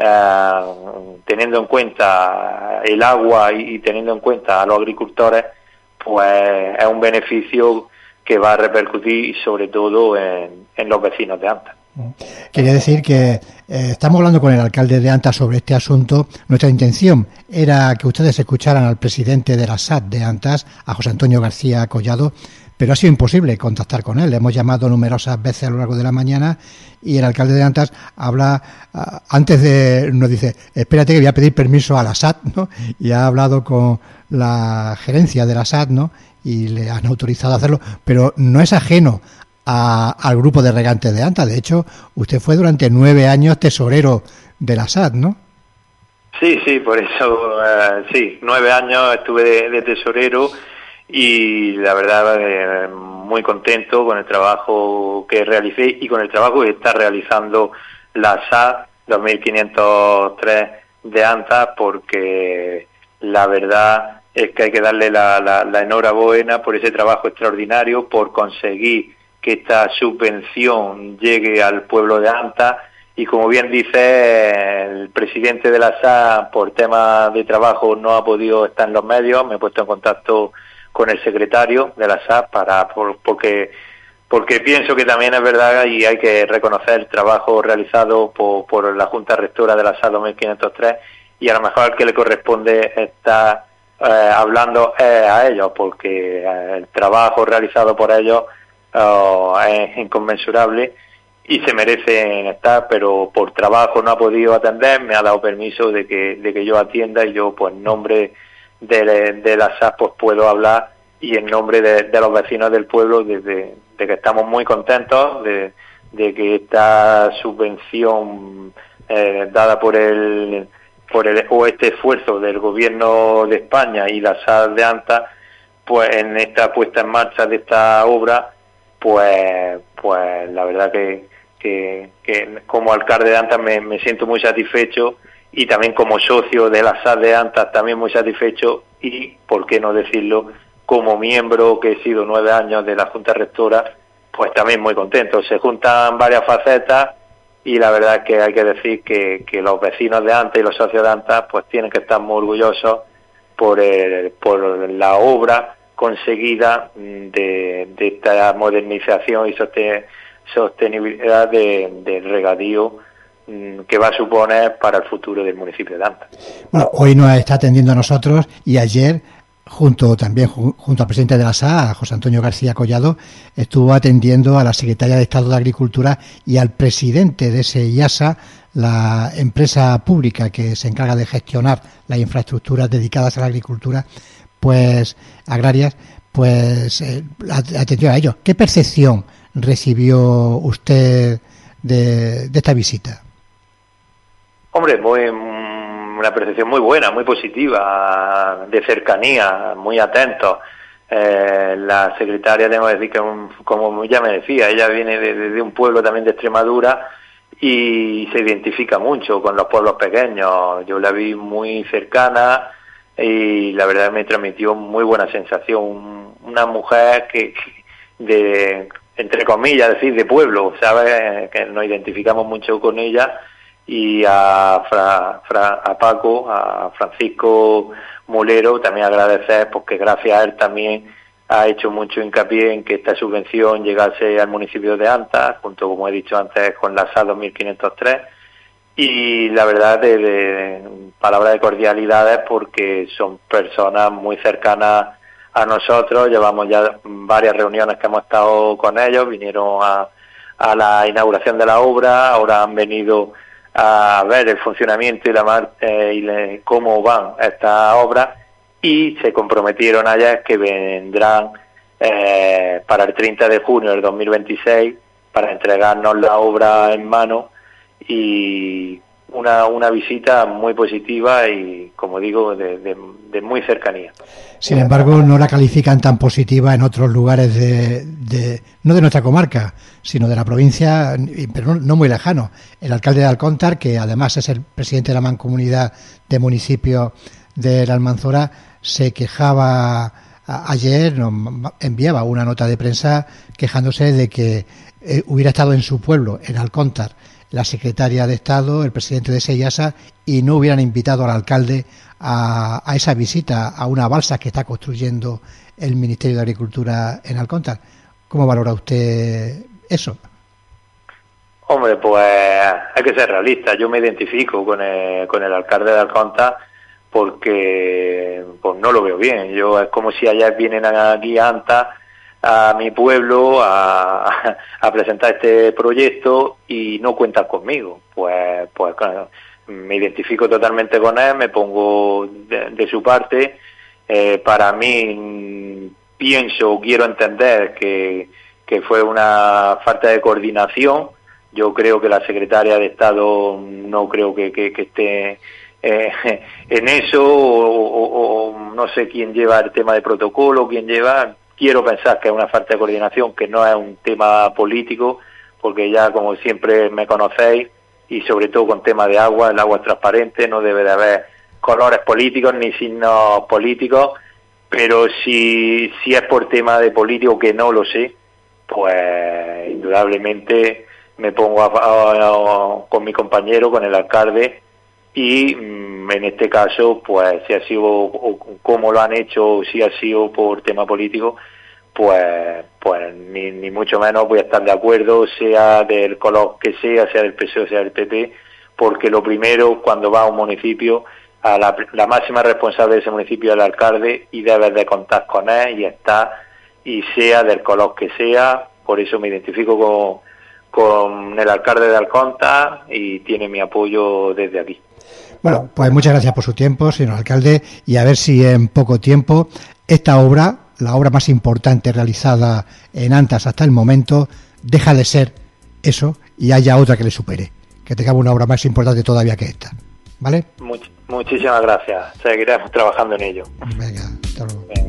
eh, teniendo en cuenta el agua y, y teniendo en cuenta a los agricultores, pues es un beneficio que va a repercutir sobre todo en, en los vecinos de Antas. Quería decir que eh, estamos hablando con el alcalde de Antas sobre este asunto. Nuestra intención era que ustedes escucharan al presidente de la S A D de Antas, a José Antonio García Collado, pero ha sido imposible contactar con él. Le hemos llamado numerosas veces a lo largo de la mañana y el alcalde de Antas habla, uh, antes de, nos dice, espérate que voy a pedir permiso a la S A D, ¿no? Y ha hablado con la gerencia de la S A D, ¿no? Y le han autorizado a hacerlo, pero no es ajeno a, al grupo de regantes de Antas. De hecho, usted fue durante nueve años tesorero de la S A D, ¿no? Sí, sí, por eso, uh, sí, nueve años estuve de, de tesorero, y la verdad eh, muy contento con el trabajo que realicé y con el trabajo que está realizando la S A D dos mil quinientos tres de Antas, porque la verdad es que hay que darle la, la, la enhorabuena por ese trabajo extraordinario, por conseguir que esta subvención llegue al pueblo de Antas. Y como bien dice el presidente de la S A D, por temas de trabajo no ha podido estar en los medios. Me he puesto en contacto con el secretario de la S A D para por, porque porque pienso que también es verdad y hay que reconocer el trabajo realizado por, por la Junta Rectora de la S A D dos mil quinientos tres, y a lo mejor al que le corresponde estar eh, hablando es a ellos, porque el trabajo realizado por ellos uh, es inconmensurable y se merecen estar, pero por trabajo no ha podido atender. Me ha dado permiso de que de que yo atienda, y yo pues en nombre de, de la S A D pues puedo hablar, y en nombre de, de los vecinos del pueblo de, de, de que estamos muy contentos de, de que esta subvención eh, dada por el por el o este esfuerzo del gobierno de España y la S A D de Antas, pues en esta puesta en marcha de esta obra, pues pues la verdad que que, que como alcalde de Antas me, me siento muy satisfecho, y también como socio de la S A D de Antas también muy satisfecho, y por qué no decirlo, como miembro que he sido nueve años de la Junta Rectora, pues también muy contento. Se juntan varias facetas, y la verdad es que hay que decir que, que los vecinos de Antas y los socios de Antas pues tienen que estar muy orgullosos por el, por la obra conseguida de, de esta modernización y sosten, sostenibilidad de, del regadío que va a suponer para el futuro del municipio de Antas. Bueno, hoy nos está atendiendo a nosotros, y ayer, junto también junto al presidente de la S A D, José Antonio García Collado, estuvo atendiendo a la secretaria de Estado de Agricultura y al presidente de ese I A S A, la empresa pública que se encarga de gestionar las infraestructuras dedicadas a la agricultura, pues agrarias, pues eh, atendió a ellos. ¿Qué percepción recibió usted de, de esta visita? Hombre, muy, una percepción muy buena, muy positiva, de cercanía, muy atento. Eh, la secretaria, tengo que decir que, un, como ya me decía, ella viene de, de, de un pueblo también de Extremadura y se identifica mucho con los pueblos pequeños. Yo la vi muy cercana y la verdad me transmitió muy buena sensación. Una mujer que, de, entre comillas, decir, de pueblo, ¿sabes? Que nos identificamos mucho con ella. Y a, Fra, Fra, a Paco, a Francisco Mulero, también agradecer, porque gracias a él también ha hecho mucho hincapié en que esta subvención llegase al municipio de Antas, junto, como he dicho antes, con la S A D dos mil quinientos tres, y la verdad, de, de palabras de cordialidades, porque son personas muy cercanas a nosotros. Llevamos ya varias reuniones que hemos estado con ellos, vinieron a, a la inauguración de la obra, ahora han venido a ver el funcionamiento y la mar, eh, y le, cómo van estas obras, y se comprometieron allá que vendrán eh, para el treinta de junio del dos mil veintiséis para entregarnos la obra en mano, y una, una visita muy positiva y, como digo, de, de, de muy cercanía. Sin embargo, no la califican tan positiva en otros lugares de, de no de nuestra comarca, sino de la provincia, pero no, no muy lejano. El alcalde de Alcóntar, que además es el presidente de la Mancomunidad de Municipios de la Almanzora, se quejaba a, ayer, nos enviaba una nota de prensa quejándose de que eh, hubiera estado en su pueblo, en Alcóntar, la secretaria de Estado, el presidente de SEIASA, y no hubieran invitado al alcalde a, a esa visita a una balsa que está construyendo el Ministerio de Agricultura en Alcóntar. ¿Cómo valora usted eso? Hombre, pues hay que ser realista. Yo me identifico con el, con el alcalde de Alcóntar porque pues no lo veo bien. Yo es como si ayer vienen aquí a Anta, a mi pueblo, a, a presentar este proyecto y no cuentan conmigo. Pues, pues claro, me identifico totalmente con él, me pongo de, de su parte. Eh, para mí, pienso, quiero entender que, que fue una falta de coordinación. Yo creo que la secretaria de Estado no creo que, que, que esté eh, en eso, o, o, o no sé quién lleva el tema de protocolo, quién lleva... Quiero pensar que es una falta de coordinación, que no es un tema político, porque ya, como siempre me conocéis, y sobre todo con tema de agua, el agua es transparente, no debe de haber colores políticos ni signos políticos, pero si, si es por tema de político, que no lo sé, pues indudablemente me pongo a, a, a, con mi compañero, con el alcalde, y mmm, en este caso, pues si ha sido, o como lo han hecho, si ha sido por tema político, pues pues ni, ni mucho menos voy a estar de acuerdo, sea del color que sea, sea del P S O E o sea del P P, porque lo primero, cuando va a un municipio, a la, la máxima responsable de ese municipio es el alcalde, y debes de contar con él y estar, y sea del color que sea. Por eso me identifico con, con el alcalde de Alcóntar y tiene mi apoyo desde aquí. Bueno, pues muchas gracias por su tiempo, señor alcalde, y a ver si en poco tiempo esta obra, la obra más importante realizada en Antas hasta el momento, deja de ser eso y haya otra que le supere, que tengamos una obra más importante todavía que esta, ¿vale? Much- muchísimas gracias, seguiremos trabajando en ello. Venga, hasta luego. Venga.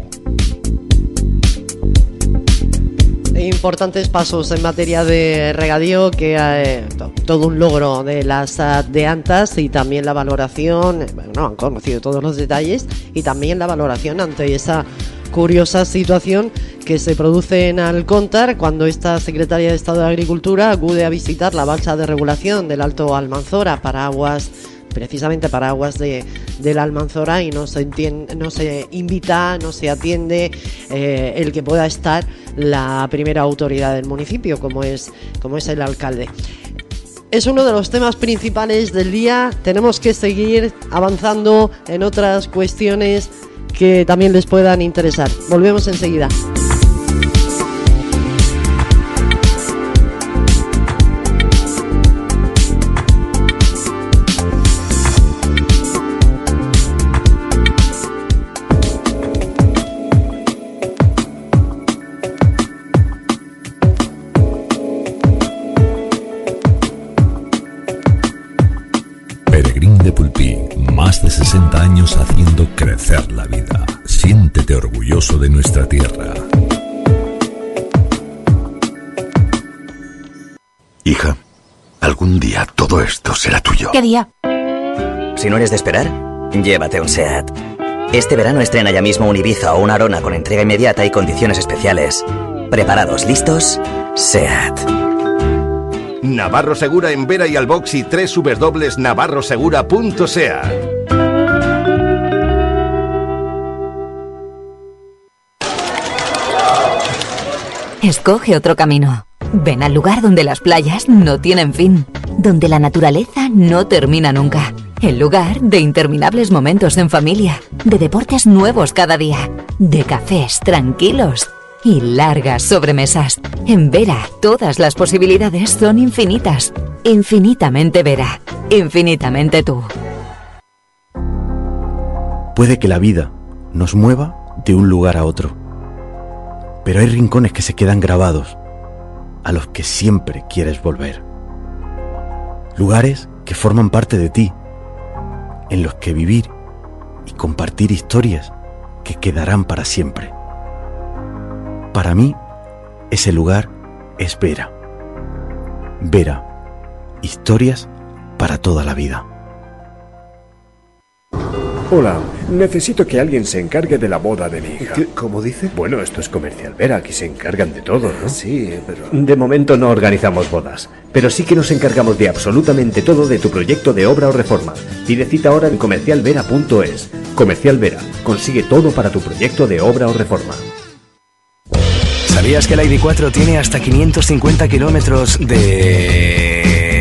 Importantes pasos en materia de regadío, que eh, todo un logro de las de Antas, y también la valoración, bueno, han conocido todos los detalles, y también la valoración ante esa curiosa situación que se produce en Alcóntar cuando esta secretaria de Estado de Agricultura acude a visitar la balsa de regulación del Alto Almanzora para aguas, precisamente para aguas de, de la Almanzora, y no se entiende, no se invita, no se atiende eh, el que pueda estar la primera autoridad del municipio, como es, como es el alcalde. Es uno de los temas principales del día. Tenemos que seguir avanzando en otras cuestiones que también les puedan interesar. Volvemos enseguida. Más de sesenta años haciendo crecer la vida. Siéntete orgulloso de nuestra tierra. Hija, algún día todo esto será tuyo. ¿Qué día? Si no eres de esperar, llévate un SEAT. Este verano estrena ya mismo un Ibiza o una Arona con entrega inmediata y condiciones especiales. ¿Preparados? ¿Listos? SEAT. Navarro Segura en Vera y Albox y doble u doble u doble u punto navarro segura punto seat. Escoge otro camino. Ven al lugar donde las playas no tienen fin, donde la naturaleza no termina nunca. El lugar de interminables momentos en familia, de deportes nuevos cada día, de cafés tranquilos y largas sobremesas. En Vera, todas las posibilidades son infinitas. Infinitamente Vera. Infinitamente tú. Puede que la vida nos mueva de un lugar a otro, pero hay rincones que se quedan grabados. a los que siempre quieres volver. Lugares que forman parte de ti, en los que vivir y compartir historias que quedarán para siempre. Para mí, ese lugar es Vera. Vera, historias para toda la vida. Hola, necesito que alguien se encargue de la boda de mi hija. ¿Qué, ¿Cómo dice? Bueno, esto es Comercial Vera, aquí se encargan de todo, ¿no? Sí, pero... De momento no organizamos bodas, pero sí que nos encargamos de absolutamente todo de tu proyecto de obra o reforma. Pide cita ahora en comercial vera punto es. Comercial Vera, consigue todo para tu proyecto de obra o reforma. ¿Sabías que la I D cuatro tiene hasta quinientos cincuenta kilómetros de...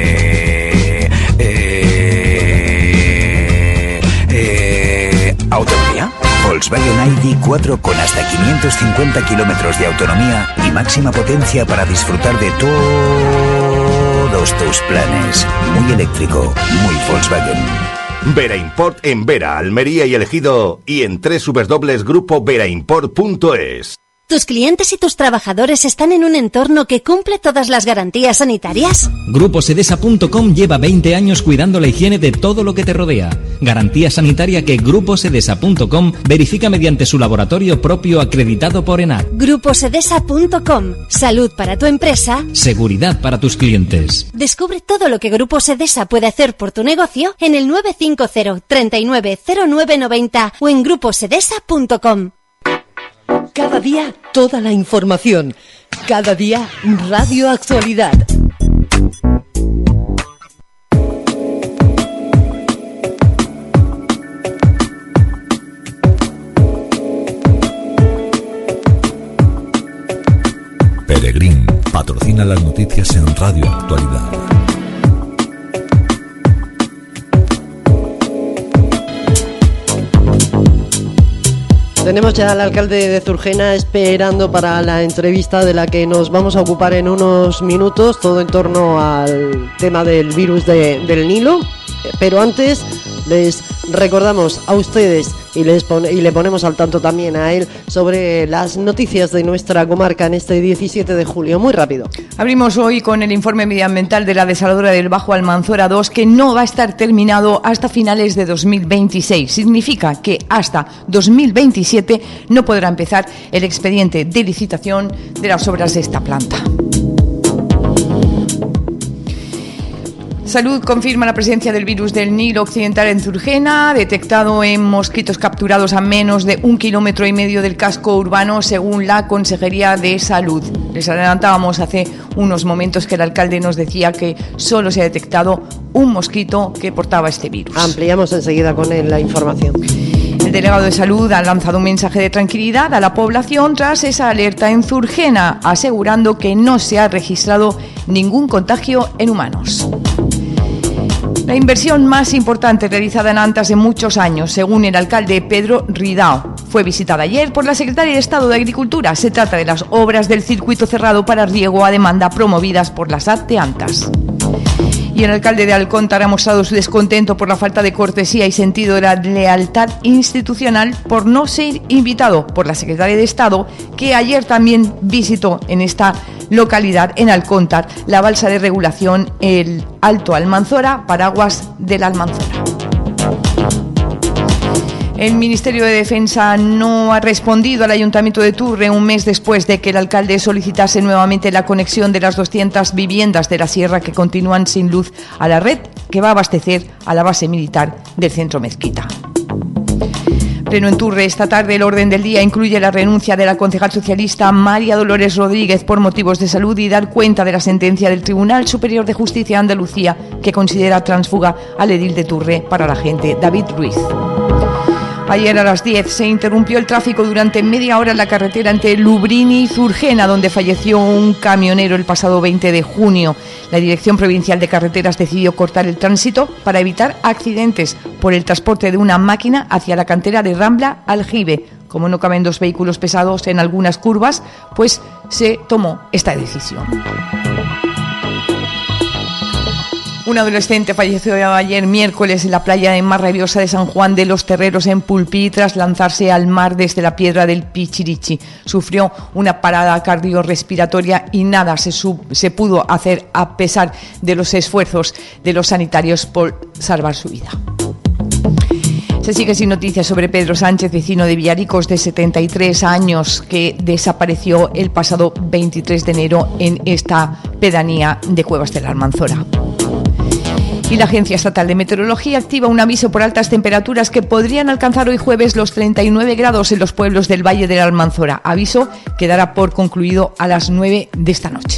autonomía? Volkswagen I D cuatro con hasta quinientos cincuenta kilómetros de autonomía y máxima potencia para disfrutar de todos tus planes. Muy eléctrico, muy Volkswagen. Vera Import en Vera, Almería y El Ejido y en doble u doble u doble u punto grupo vera import punto es. ¿Tus clientes y tus trabajadores están en un entorno que cumple todas las garantías sanitarias? Grupo Sedesa punto com lleva veinte años cuidando la higiene de todo lo que te rodea. Garantía sanitaria que Grupo Sedesa punto com verifica mediante su laboratorio propio acreditado por ENAC. Grupo Sedesa punto com. Salud para tu empresa. Seguridad para tus clientes. Descubre todo lo que Grupo Sedesa puede hacer por tu negocio en el nueve cinco cero, treinta y nueve, cero nueve noventa o en grupo sedesa punto com. Cada día toda la información. Cada día Radio Actualidad. Peregrín patrocina las noticias en Radio Actualidad. Tenemos ya al alcalde de Zurgena esperando para la entrevista de la que nos vamos a ocupar en unos minutos, todo en torno al tema del virus de, del Nilo. Pero antes les recordamos a ustedes y, les pone, y le ponemos al tanto también a él sobre las noticias de nuestra comarca en este diecisiete de julio. Muy rápido. Abrimos hoy con el informe medioambiental de la desaladora del Bajo Almanzora dos, que no va a estar terminado hasta finales de dos mil veintiséis. Significa que hasta dos mil veintisiete no podrá empezar el expediente de licitación de las obras de esta planta. Salud confirma la presencia del virus del Nilo Occidental en Zurgena, detectado en mosquitos capturados a menos de un kilómetro y medio del casco urbano, según la Consejería de Salud. Les adelantábamos hace unos momentos que el alcalde nos decía que solo se ha detectado un mosquito que portaba este virus. Ampliamos enseguida con él la información. El delegado de Salud ha lanzado un mensaje de tranquilidad a la población tras esa alerta en Zurgena, asegurando que no se ha registrado ningún contagio en humanos. La inversión más importante realizada en Antas en muchos años, según el alcalde Pedro Ridao, fue visitada ayer por la secretaria de Estado de Agricultura. Se trata de las obras del circuito cerrado para riego a demanda promovidas por la S A T de Antas. Y el alcalde de Alcóntar ha mostrado su descontento por la falta de cortesía y sentido de la lealtad institucional por no ser invitado por la secretaria de Estado, que ayer también visitó en esta localidad, en Alcóntar, la balsa de regulación El Alto Almanzora, paraguas del Almanzora. El Ministerio de Defensa no ha respondido al Ayuntamiento de Turre un mes después de que el alcalde solicitase nuevamente la conexión de las doscientas viviendas de la sierra que continúan sin luz a la red que va a abastecer a la base militar del centro Mezquita. Pleno en Turre esta tarde. El orden del día incluye la renuncia de la concejal socialista María Dolores Rodríguez por motivos de salud y dar cuenta de la sentencia del Tribunal Superior de Justicia de Andalucía, que considera tránsfuga al edil de Turre para la gente David Ruiz. Ayer a las diez se interrumpió el tráfico durante media hora en la carretera entre Lubrini y Zurgena, donde falleció un camionero el pasado veinte de junio. La Dirección Provincial de Carreteras decidió cortar el tránsito para evitar accidentes por el transporte de una máquina hacia la cantera de Rambla-Aljibe. Como no caben dos vehículos pesados en algunas curvas, pues se tomó esta decisión. Un adolescente falleció ayer miércoles en la playa de Mar Rabiosa de San Juan de los Terreros en Pulpí tras lanzarse al mar desde la piedra del Pichirichi. Sufrió una parada cardiorrespiratoria y nada se, sub, se pudo hacer a pesar de los esfuerzos de los sanitarios por salvar su vida. Se sigue sin noticias sobre Pedro Sánchez, vecino de Villaricos de setenta y tres años, que desapareció el pasado veintitrés de enero en esta pedanía de Cuevas de la Almanzora. Y la Agencia Estatal de Meteorología activa un aviso por altas temperaturas que podrían alcanzar hoy jueves los treinta y nueve grados en los pueblos del Valle de la Almanzora. Aviso que dará por concluido a las nueve de esta noche.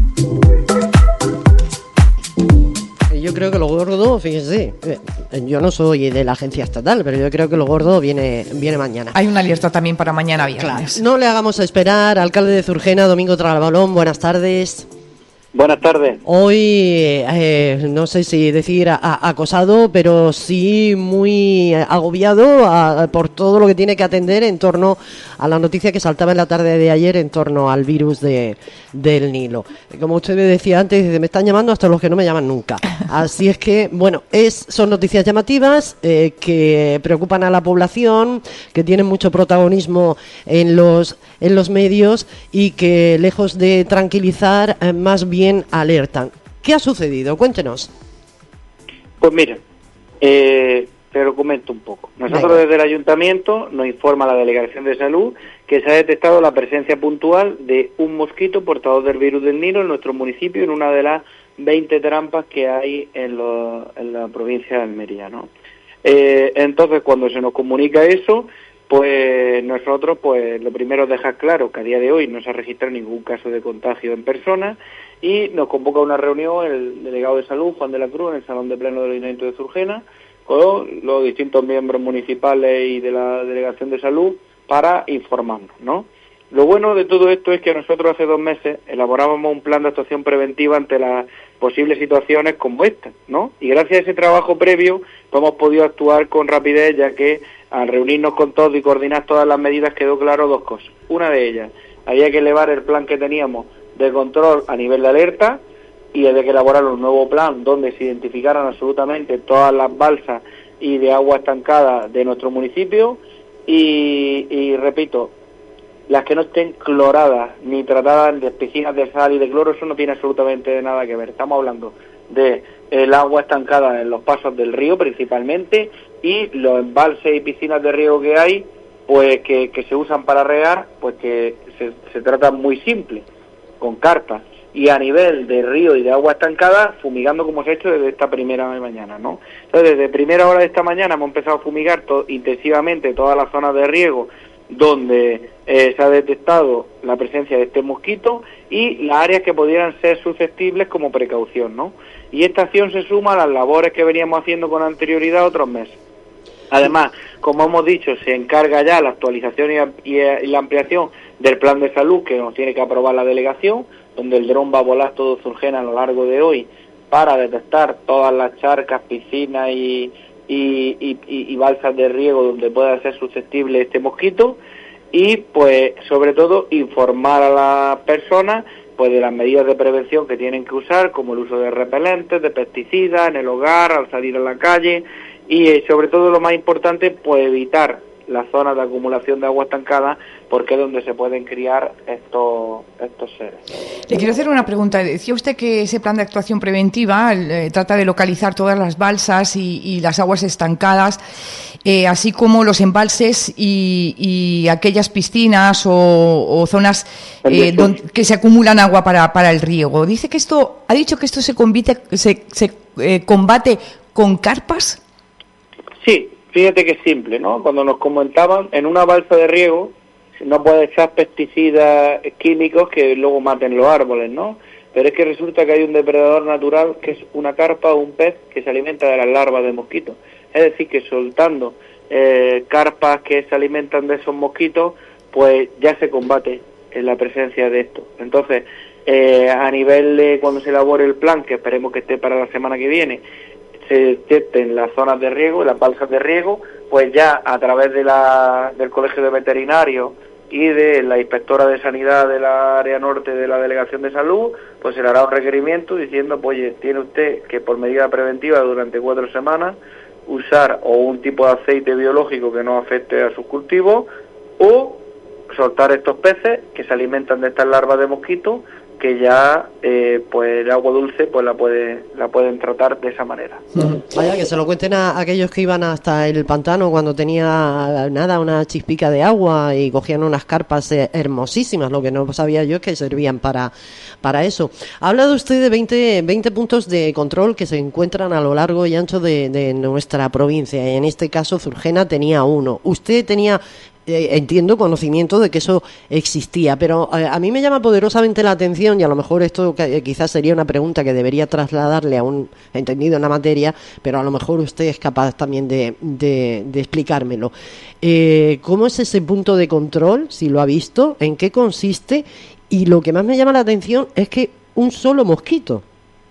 Yo creo que lo gordo, fíjense, yo no soy de la agencia estatal, pero yo creo que lo gordo viene, viene mañana. Hay una alerta también para mañana viernes. Claro. No le hagamos esperar, alcalde de Zurgena, Domingo Trabalón, buenas tardes. Buenas tardes. Hoy, eh, no sé si decir a, a, acosado, pero sí muy agobiado a, por todo lo que tiene que atender en torno a la noticia que saltaba en la tarde de ayer en torno al virus de, del Nilo. Como usted me decía antes, me están llamando hasta los que no me llaman nunca. Así es que, bueno, es, son noticias llamativas eh, que preocupan a la población, que tienen mucho protagonismo en los, en los medios y que, lejos de tranquilizar, eh, más bien bien alertan. ¿Qué ha sucedido? Cuéntenos. Pues mira, eh, te lo comento un poco. Nosotros Venga. Desde el Ayuntamiento nos informa la Delegación de Salud que se ha detectado la presencia puntual de un mosquito portador del virus del Nilo en nuestro municipio, en una de las veinte trampas que hay en, lo, en la provincia de Almería, ¿no? Eh, entonces, cuando se nos comunica eso, pues nosotros, pues lo primero es dejar claro que a día de hoy no se ha registrado ningún caso de contagio en persona y nos convoca a una reunión el delegado de salud, Juan de la Cruz, en el Salón de Pleno del Ayuntamiento de Zurgena, con los distintos miembros municipales y de la Delegación de Salud para informarnos, ¿no? Lo bueno de todo esto es que nosotros hace dos meses elaborábamos un plan de actuación preventiva ante las posibles situaciones como esta, ¿no? Y gracias a ese trabajo previo pues hemos podido actuar con rapidez, ya que al reunirnos con todos y coordinar todas las medidas quedó claro dos cosas. Una de ellas, había que elevar el plan que teníamos de control a nivel de alerta y había que elaborar un nuevo plan donde se identificaran absolutamente todas las balsas y de agua estancada de nuestro municipio y, y repito, las que no estén cloradas ni tratadas de piscinas de sal y de cloro, eso no tiene absolutamente nada que ver. Estamos hablando de el agua estancada en los pasos del río principalmente y los embalses y piscinas de riego que hay, pues que, que se usan para regar, pues que se, se trata muy simple, con carpas. Y a nivel de río y de agua estancada, fumigando como se ha hecho desde esta primera mañana, ¿no? Entonces, desde primera hora de esta mañana hemos empezado a fumigar to- intensivamente todas las zonas de riego donde eh, se ha detectado la presencia de este mosquito y las áreas que pudieran ser susceptibles como precaución, ¿no? Y esta acción se suma a las labores que veníamos haciendo con anterioridad otros meses. Además, como hemos dicho, se encarga ya la actualización y, y, y la ampliación del plan de salud que nos tiene que aprobar la delegación, donde el dron va a volar todo Zurgena a lo largo de hoy para detectar todas las charcas, piscinas y Y, y, y balsas de riego donde pueda ser susceptible este mosquito y pues sobre todo informar a las personas pues de las medidas de prevención que tienen que usar, como el uso de repelentes, de pesticidas en el hogar, al salir a la calle y eh, sobre todo lo más importante pues evitar las zonas de acumulación de agua estancada porque es donde se pueden criar estos estos seres. Le quiero hacer una pregunta. Decía usted que ese plan de actuación preventiva eh, trata de localizar todas las balsas y, y las aguas estancadas, eh, así como los embalses y, y aquellas piscinas o, o zonas eh, donde, que se acumulan agua para, para el riego. Dice que esto, ha dicho que esto se combate, se, se eh, combate con carpas. Sí. Fíjate que es simple, ¿no? Cuando nos comentaban, en una balsa de riego no puede echar pesticidas químicos que luego maten los árboles, ¿no? Pero es que resulta que hay un depredador natural que es una carpa o un pez que se alimenta de las larvas de mosquitos. Es decir, que soltando eh, carpas que se alimentan de esos mosquitos, pues ya se combate en la presencia de esto. Entonces, eh, a nivel de cuando se elabore el plan, que esperemos que esté para la semana que viene, se detecten las zonas de riego, las balsas de riego, pues ya a través de la, del Colegio de Veterinarios y de la inspectora de sanidad de la área norte de la Delegación de Salud, pues se le hará un requerimiento diciendo, pues oye, tiene usted que por medida preventiva durante cuatro semanas usar o un tipo de aceite biológico que no afecte a sus cultivos, o soltar estos peces que se alimentan de estas larvas de mosquito, que ya eh, pues el agua dulce pues la puede la pueden tratar de esa manera. Uh-huh. Vaya, que se lo cuenten a, a aquellos que iban hasta el pantano cuando tenía nada, una chispica de agua y cogían unas carpas eh, hermosísimas. Lo que no sabía yo es que servían para, para eso. Ha hablado usted de veinte, veinte puntos de control que se encuentran a lo largo y ancho de, de nuestra provincia. En este caso Zurgena tenía uno. Usted tenía... Eh, entiendo, conocimiento de que eso existía, pero eh, a mí me llama poderosamente la atención, y a lo mejor esto eh, quizás sería una pregunta que debería trasladarle a un entendido en la materia, pero a lo mejor usted es capaz también de, de, de explicármelo. Eh, ¿Cómo es ese punto de control? Si lo ha visto, ¿en qué consiste? Y lo que más me llama la atención es que un solo mosquito.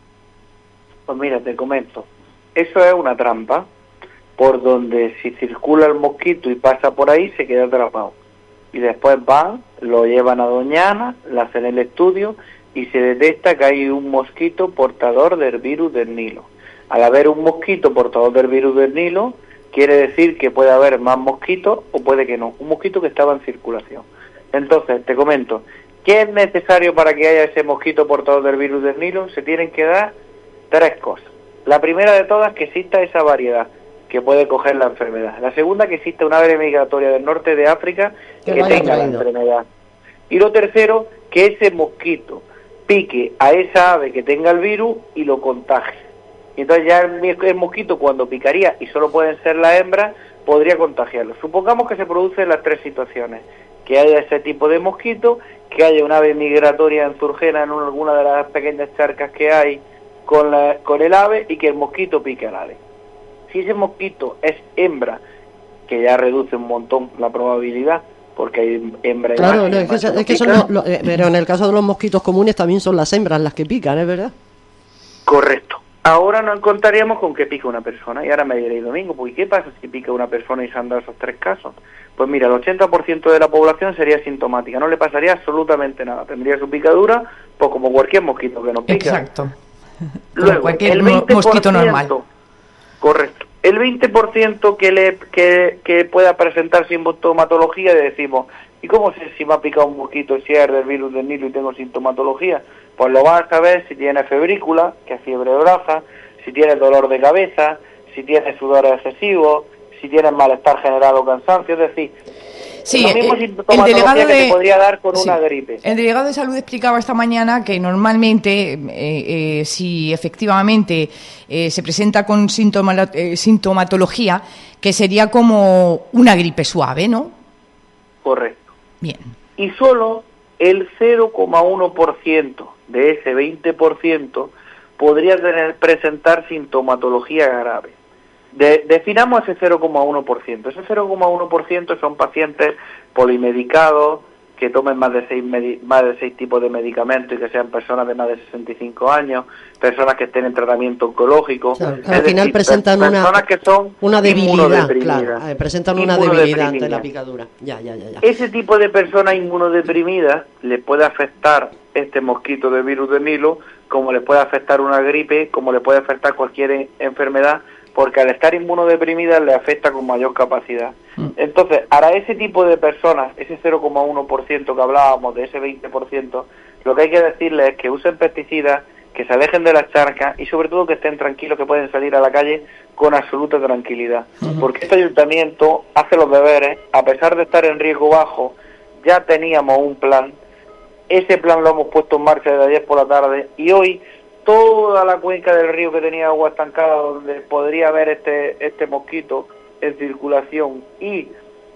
Pues mira, te comento, eso es una trampa, por donde si circula el mosquito y pasa por ahí, se queda atrapado. Y después van, lo llevan a Doña Ana, le hacen el estudio y se detecta que hay un mosquito portador del virus del Nilo. Al haber un mosquito portador del virus del Nilo, quiere decir que puede haber más mosquitos o puede que no. Un mosquito que estaba en circulación. Entonces, te comento, ¿qué es necesario para que haya ese mosquito portador del virus del Nilo? Se tienen que dar tres cosas. La primera de todas, que exista esa variedad que puede coger la enfermedad. La segunda, que existe una ave migratoria del norte de África que tenga la enfermedad. Y lo tercero, que ese mosquito pique a esa ave que tenga el virus y lo contagie. Y entonces ya el, el mosquito, cuando picaría, y solo pueden ser las hembras, podría contagiarlo. Supongamos que se producen las tres situaciones: que haya ese tipo de mosquito, que haya una ave migratoria en Zurgena en alguna de las pequeñas charcas que hay con, la, con el ave, y que el mosquito pique al ave. Si ese mosquito es hembra, que ya reduce un montón la probabilidad, porque hay hembra y claro, macho, no, es que, es que son los, los, eh, pero en el caso de los mosquitos comunes también son las hembras las que pican, ¿es verdad? Correcto. Ahora nos encontraríamos con que pica una persona, y ahora me diréis, Domingo, pues ¿qué pasa si pica una persona y se han dado esos tres casos? Pues mira, el ochenta por ciento de la población sería asintomática, no le pasaría absolutamente nada, tendría su picadura, pues como cualquier mosquito que nos pica. Exacto. Luego, cualquier el veinte por ciento, mosquito normal. Correcto. El veinte por ciento que le que, que pueda presentar sintomatología, le decimos, ¿y cómo sé si me ha picado un mosquito, si es del virus del Nilo y tengo sintomatología? Pues lo vas a saber si tiene febrícula, que es fiebre de braza, si tiene dolor de cabeza, si tiene sudor excesivo, si tiene malestar general o cansancio, es decir, sí, lo mismo eh, sintomatología el delegado que de, te podría dar con sí, una gripe. El delegado de salud explicaba esta mañana que normalmente, eh, eh, si efectivamente eh, se presenta con síntoma, eh, sintomatología, que sería como una gripe suave, ¿no? Correcto. Bien. Y solo el cero coma uno por ciento de ese veinte por ciento podría tener presentar sintomatología grave. De, definamos ese cero coma uno por ciento. Ese cero coma uno por ciento son pacientes polimedicados, que tomen más de seis medi- más de seis tipos de medicamentos y que sean personas de más de sesenta y cinco años, personas que estén en tratamiento oncológico. O sea, es al decir, final presentan personas una, que son una debilidad, inmunodeprimidas. claro, eh, presentan una debilidad ante la picadura. Ya, ya, ya, ya. Ese tipo de personas inmunodeprimidas le puede afectar este mosquito de virus de Nilo, como le puede afectar una gripe, como le puede afectar cualquier enfermedad, porque al estar inmunodeprimidas le afecta con mayor capacidad. Entonces, para ese tipo de personas, ese cero coma uno por ciento que hablábamos, de ese veinte por ciento, lo que hay que decirles es que usen pesticidas, que se alejen de las charcas y sobre todo que estén tranquilos, que pueden salir a la calle con absoluta tranquilidad. Uh-huh. Porque este ayuntamiento hace los deberes, a pesar de estar en riesgo bajo, ya teníamos un plan. Ese plan lo hemos puesto en marcha desde ayer por la tarde y hoy toda la cuenca del río que tenía agua estancada, donde podría haber este este mosquito en circulación y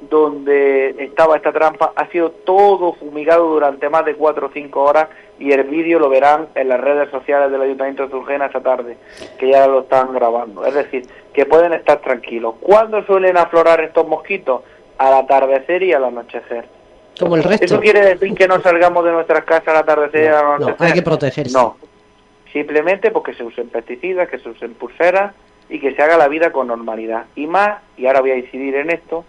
donde estaba esta trampa, ha sido todo fumigado durante más de cuatro o cinco horas, y el vídeo lo verán en las redes sociales del Ayuntamiento de Zurgena esta tarde, que ya lo están grabando. Es decir, que pueden estar tranquilos. ¿Cuándo suelen aflorar estos mosquitos? Al atardecer y al anochecer. Como el resto. ¿Eso quiere decir que no salgamos de nuestras casas al atardecer y al anochecer? No, hay que protegerse. No. Simplemente porque se usen pesticidas, que se usen pulseras y que se haga la vida con normalidad. Y más, y ahora voy a incidir en esto,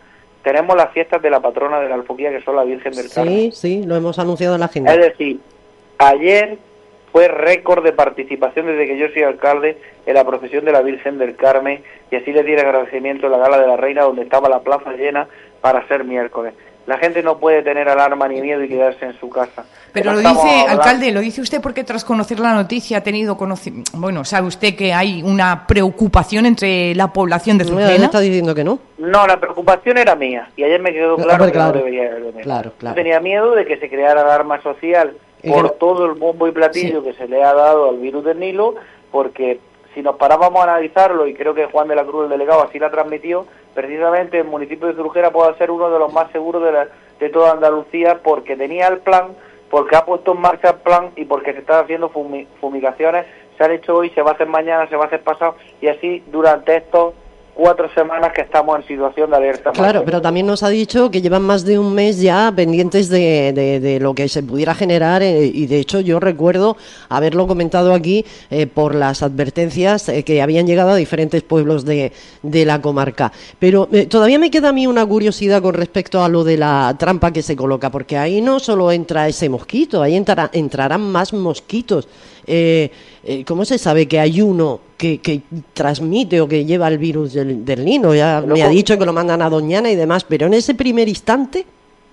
tenemos las fiestas de la patrona de la Alfoquía, que son la Virgen del Carmen. Sí, sí, lo hemos anunciado en la agenda. Es decir, ayer fue récord de participación desde que yo soy alcalde en la procesión de la Virgen del Carmen, y así le di el agradecimiento a la Gala de la Reina, donde estaba la plaza llena para ser miércoles. La gente no puede tener alarma ni miedo y quedarse en su casa. Pero no lo dice, hablando... alcalde, lo dice usted porque tras conocer la noticia ha tenido conocimiento. Bueno, ¿sabe usted que hay una preocupación entre la población de Zurgena? ¿Me está diciendo que no? No, la preocupación era mía, y ayer me quedó claro Hombre, que claro, no debería haberlo. Claro, claro. Yo tenía miedo de que se creara alarma social por no... todo el bombo y platillo sí. que se le ha dado al virus del Nilo, porque si nos parábamos a analizarlo, y creo que Juan de la Cruz, el delegado, así la transmitió, precisamente el municipio de Zurgena puede ser uno de los más seguros de, la, de toda Andalucía, porque tenía el plan, porque ha puesto en marcha el plan y porque se están haciendo fumi, fumigaciones, se han hecho hoy, se va a hacer mañana, se va a hacer pasado, y así durante estos cuatro semanas que estamos en situación de alerta. Claro, pero también nos ha dicho que llevan más de un mes ya pendientes de, de, de lo que se pudiera generar, eh, y de hecho yo recuerdo haberlo comentado aquí eh, por las advertencias eh, que habían llegado a diferentes pueblos de, de la comarca. Pero eh, todavía me queda a mí una curiosidad con respecto a lo de la trampa que se coloca, porque ahí no solo entra ese mosquito, ahí entrará, entrarán más mosquitos. Eh, eh, ¿Cómo se sabe que hay uno que, que transmite o que lleva el virus del, del Nilo? Ya me ha dicho que lo mandan a Doñana y demás, pero en ese primer instante...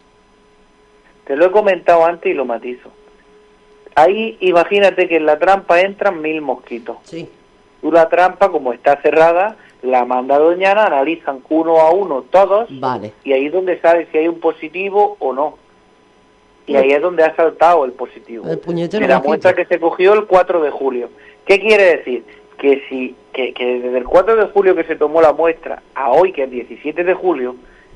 Te lo he comentado antes y lo matizo. Ahí imagínate que en la trampa entran mil mosquitos. Sí. Tú la trampa, como está cerrada, la manda a Doñana, analizan uno a uno todos, vale. Y ahí es donde sabe si hay un positivo o no. Y ahí es donde ha saltado el positivo. El puñetero de la mosquito. muestra que se cogió el cuatro de julio. ¿Qué quiere decir? Que si que, que desde el cuatro de julio que se tomó la muestra a hoy, que es diecisiete de julio,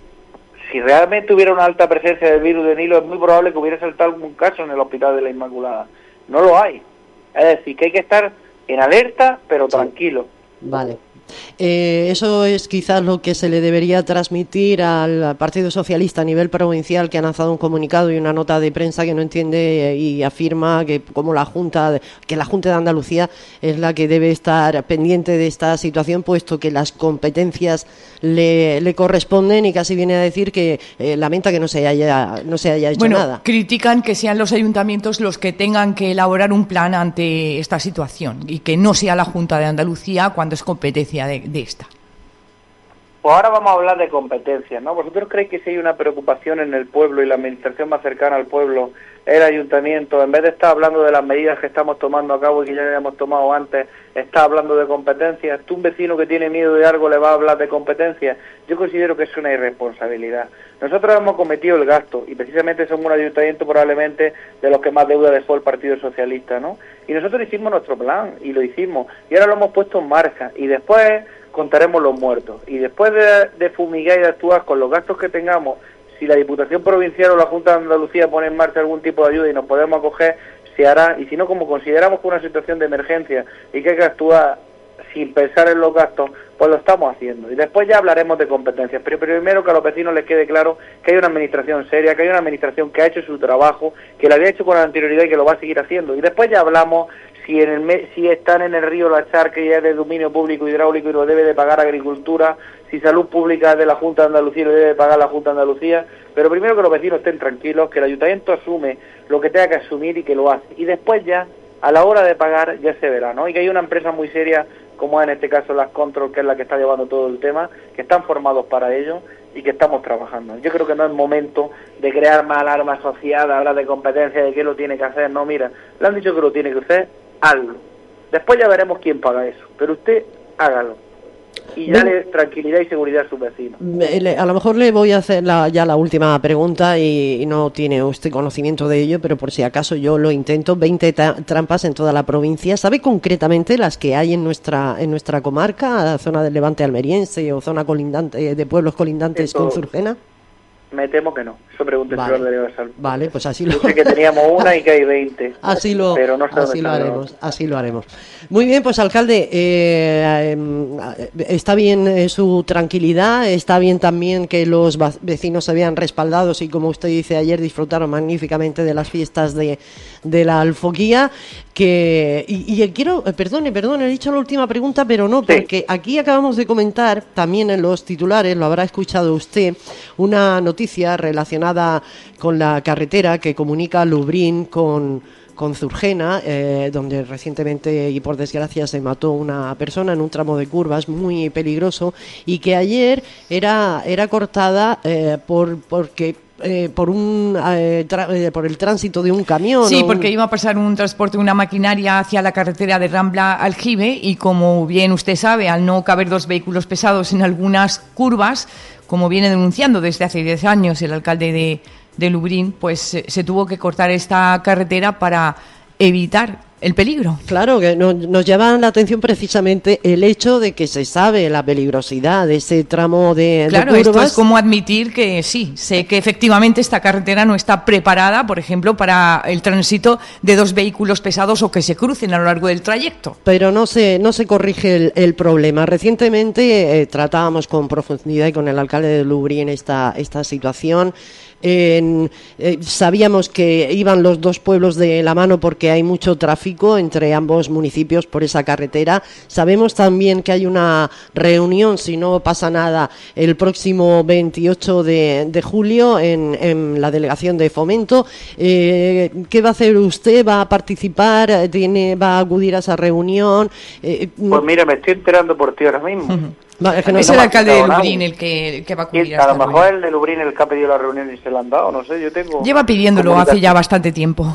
si realmente hubiera una alta presencia del virus de Nilo, es muy probable que hubiera saltado algún caso en el Hospital de la Inmaculada. No lo hay. Es decir, que hay que estar en alerta, pero sí. tranquilo. Vale. Eh, eso es quizás lo que se le debería transmitir al Partido Socialista a nivel provincial, que ha lanzado un comunicado y una nota de prensa que no entiende y afirma que como la Junta, que la Junta de Andalucía es la que debe estar pendiente de esta situación, puesto que las competencias le, le corresponden, y casi viene a decir que eh, lamenta que no se haya no se haya hecho bueno, nada. Critican que sean los ayuntamientos los que tengan que elaborar un plan ante esta situación y que no sea la Junta de Andalucía cuando es competencia De, de esta. Pues ahora vamos a hablar de competencias, ¿no? ¿Vosotros creéis que si hay una preocupación en el pueblo y la administración más cercana al pueblo, el ayuntamiento, en vez de estar hablando de las medidas que estamos tomando a cabo y que ya habíamos tomado antes, está hablando de competencias? ¿Tú, un vecino que tiene miedo de algo, le va a hablar de competencias? Yo considero que es una irresponsabilidad. Nosotros hemos cometido el gasto y precisamente somos un ayuntamiento probablemente de los que más deuda dejó el Partido Socialista, ¿no? Y nosotros hicimos nuestro plan y lo hicimos y ahora lo hemos puesto en marcha, y después contaremos los muertos, y después de, de fumigar y de actuar con los gastos que tengamos, si la Diputación Provincial o la Junta de Andalucía pone en marcha algún tipo de ayuda y nos podemos acoger, se hará, y si no, como consideramos que es una situación de emergencia y que hay que actuar sin pensar en los gastos, pues lo estamos haciendo. Y después ya hablaremos de competencias, pero primero que a los vecinos les quede claro que hay una administración seria, que hay una administración que ha hecho su trabajo, que lo había hecho con anterioridad y que lo va a seguir haciendo. Y después ya hablamos si en el me si están en el río la charca y es de dominio público hidráulico y lo debe de pagar Agricultura, si Salud Pública es de la Junta de Andalucía y lo debe de pagar la Junta de Andalucía, pero primero que los vecinos estén tranquilos, que el ayuntamiento asume lo que tenga que asumir y que lo hace, y después ya, a la hora de pagar, ya se verá, ¿no? Y que hay una empresa muy seria, como es en este caso Las Control, que es la que está llevando todo el tema, que están formados para ello y que estamos trabajando. Yo creo que no es momento de crear más alarma asociada, hablar de competencia, de qué lo tiene que hacer. No, mira, le han dicho que lo tiene que hacer, hazlo. Después ya veremos quién paga eso, pero usted hágalo. Y dale tranquilidad y seguridad a sus vecinos. A lo mejor le voy a hacer la, ya la última pregunta y, y no tiene usted conocimiento de ello, pero por si acaso yo lo intento. veinte trampas en toda la provincia. ¿Sabe concretamente las que hay en nuestra en nuestra comarca, zona del Levante almeriense o zona colindante de pueblos colindantes con Zurgena? Me temo que no. Eso pregúnteselo Vale. al delegado de salud. Vale, pues así lo... Yo sé que teníamos una y que hay veinte. Así lo, pero no sé así dónde lo están haremos, los- así lo haremos. Muy bien, pues alcalde, eh, eh, está bien eh, su tranquilidad, está bien también que los va- vecinos se vean respaldados y, como usted dice ayer, disfrutaron magníficamente de las fiestas de, de la Alfoguía. Que, y, y quiero, eh, perdone, perdone, he dicho la última pregunta, pero no, porque aquí acabamos de comentar, también en los titulares, lo habrá escuchado usted, una noticia relacionada con la carretera que comunica Lubrién con, con Zurgena, eh, donde recientemente y por desgracia se mató una persona en un tramo de curvas muy peligroso, y que ayer era, era cortada eh, por porque eh, por un eh, tra- eh, por el tránsito de un camión. Sí, o porque un- iba a pasar un transporte, una maquinaria hacia la carretera de Rambla-Aljibe y, como bien usted sabe, al no caber dos vehículos pesados en algunas curvas, como viene denunciando desde hace diez años el alcalde de, de Lubrién, pues se, se tuvo que cortar esta carretera para evitar el peligro. Claro, que no- nos llama la atención precisamente el hecho de que se sabe la peligrosidad de ese tramo de, Claro, de esto curvas. es como admitir que sí, sé que efectivamente esta carretera no está preparada, por ejemplo, para el tránsito de dos vehículos pesados o que se crucen a lo largo del trayecto. Pero no se, no se corrige el, el problema. Recientemente eh, tratábamos con profundidad y con el alcalde de Lubrién esta, esta situación. En- eh, sabíamos que iban los dos pueblos de la mano porque hay mucho tráfico entre ambos municipios por esa carretera. Sabemos también que hay una reunión, si no pasa nada, el próximo veintiocho de, de julio en, en la delegación de Fomento. Eh, ¿Qué va a hacer usted? ¿Va a participar? ¿Tiene, ¿Va a acudir a esa reunión? Eh, Pues mira, me estoy enterando por ti ahora mismo. Va, es que no es sé. el alcalde de nada. Lubrién el que, el que va a acudir Y a a lo esta mejor reunión. el de Lubrién el que ha pedido la reunión y se la han dado, no sé, yo tengo... Lleva pidiéndolo hace comunicación. ya bastante tiempo.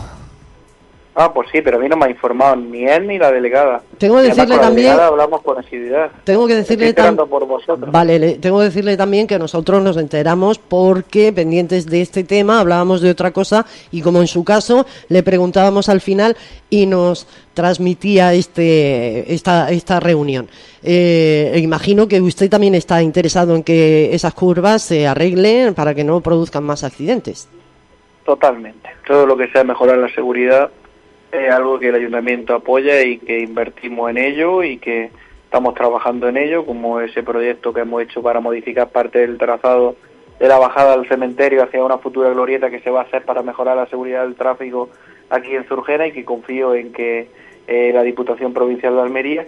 Ah, pues sí, pero a mí no me ha informado ni él ni la delegada. Tengo que Y además decirle con la también- delegada hablamos con asiduidad. Tengo que Me decirle estoy enterando tam- por vosotros. Vale, le- tengo que decirle también que nosotros nos enteramos porque, pendientes de este tema, hablábamos de otra cosa y, como en su caso, le preguntábamos al final y nos transmitía este esta esta reunión. Eh, imagino que usted también está interesado en que esas curvas se arreglen para que no produzcan más accidentes. Totalmente. Todo lo que sea mejorar la seguridad es algo que el ayuntamiento apoya y que invertimos en ello y que estamos trabajando en ello, como ese proyecto que hemos hecho para modificar parte del trazado de la bajada al cementerio hacia una futura glorieta que se va a hacer para mejorar la seguridad del tráfico aquí en Zurgena, y que confío en que eh, la Diputación Provincial de Almería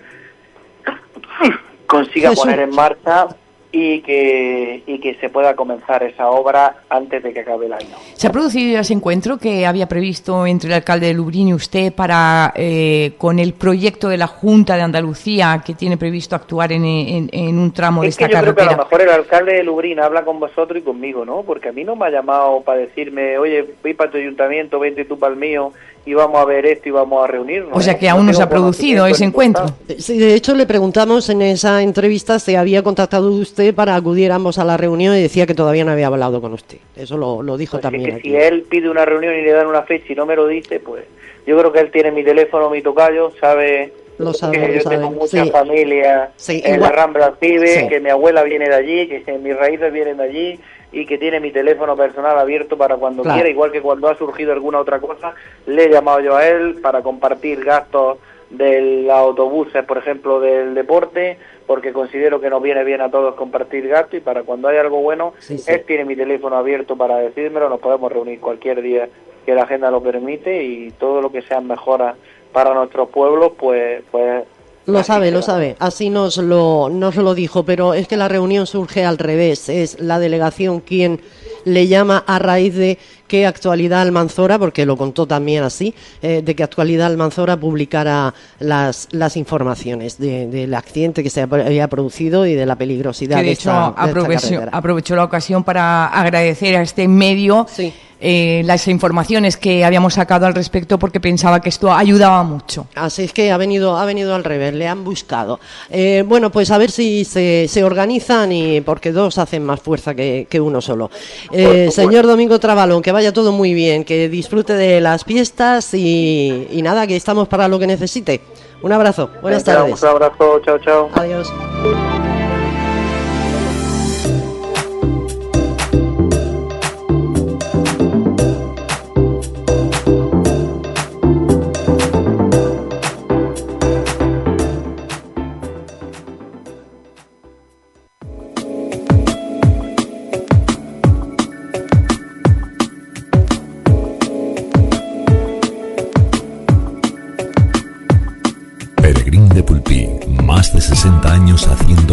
consiga Jesús. poner en marcha y que y que se pueda comenzar esa obra antes de que acabe el año. ¿Se ha producido ese encuentro que había previsto entre el alcalde de Lubrién y usted para eh, con el proyecto de la Junta de Andalucía, que tiene previsto actuar en, en- en un tramo de Es que esta yo creo que a carretera? lo mejor el alcalde de Lubrién habla con vosotros y conmigo, ¿no? Porque a mí no me ha llamado para decirme, oye, voy para tu ayuntamiento, vente tú para el mío y vamos a ver esto y vamos a reunirnos. O sea ¿eh? que aún no se ha tengo producido conocimiento ese ni encuentro. contacto. Sí, de hecho le preguntamos en esa entrevista si había contactado usted para acudir ambos a la reunión y decía que todavía no había hablado con usted. Eso lo, lo dijo Pues también es que aquí. si él pide una reunión y le dan una fecha y no me lo dice, pues yo creo que él tiene mi teléfono, mi tocayo, sabe, Lo sabe, que lo yo sabe. tengo mucha Sí. familia Sí, en igual- la Rambla Aljibe, Sí. que mi abuela viene de allí, que mis raíces vienen de allí y que tiene mi teléfono personal abierto para cuando Claro. quiera, igual que cuando ha surgido alguna otra cosa, le he llamado yo a él para compartir gastos de los autobuses, por ejemplo, del deporte, porque considero que nos viene bien a todos compartir gastos, y para cuando hay algo bueno, Sí, sí. él tiene mi teléfono abierto para decírmelo, nos podemos reunir cualquier día que la agenda lo permite, y todo lo que sean mejoras para nuestros pueblos, pues pues Lo sabe, lo sabe. Así nos lo, nos lo dijo, pero es que la reunión surge al revés. Es la delegación quien le llama a raíz de que Actualidad Almanzora, porque lo contó también así, eh, de que Actualidad Almanzora publicara las, las informaciones de- del accidente que se había producido y de la peligrosidad Que de de, hecho esta, de esta aprovechó, carretera. aprovechó la ocasión para agradecer a este medio eh, las informaciones que habíamos sacado al respecto, porque pensaba que esto ayudaba mucho. Así es que ha venido, ha venido al revés, le han buscado. Eh, bueno, pues a ver si se, se organizan, y porque dos hacen más fuerza que, que uno solo. Eh, señor Domingo Trabalón, que vaya todo muy bien, que disfrute de las fiestas y, y nada, que estamos para lo que necesite. Un abrazo, buenas Venga, tardes. Un abrazo, chao, chao. Adiós.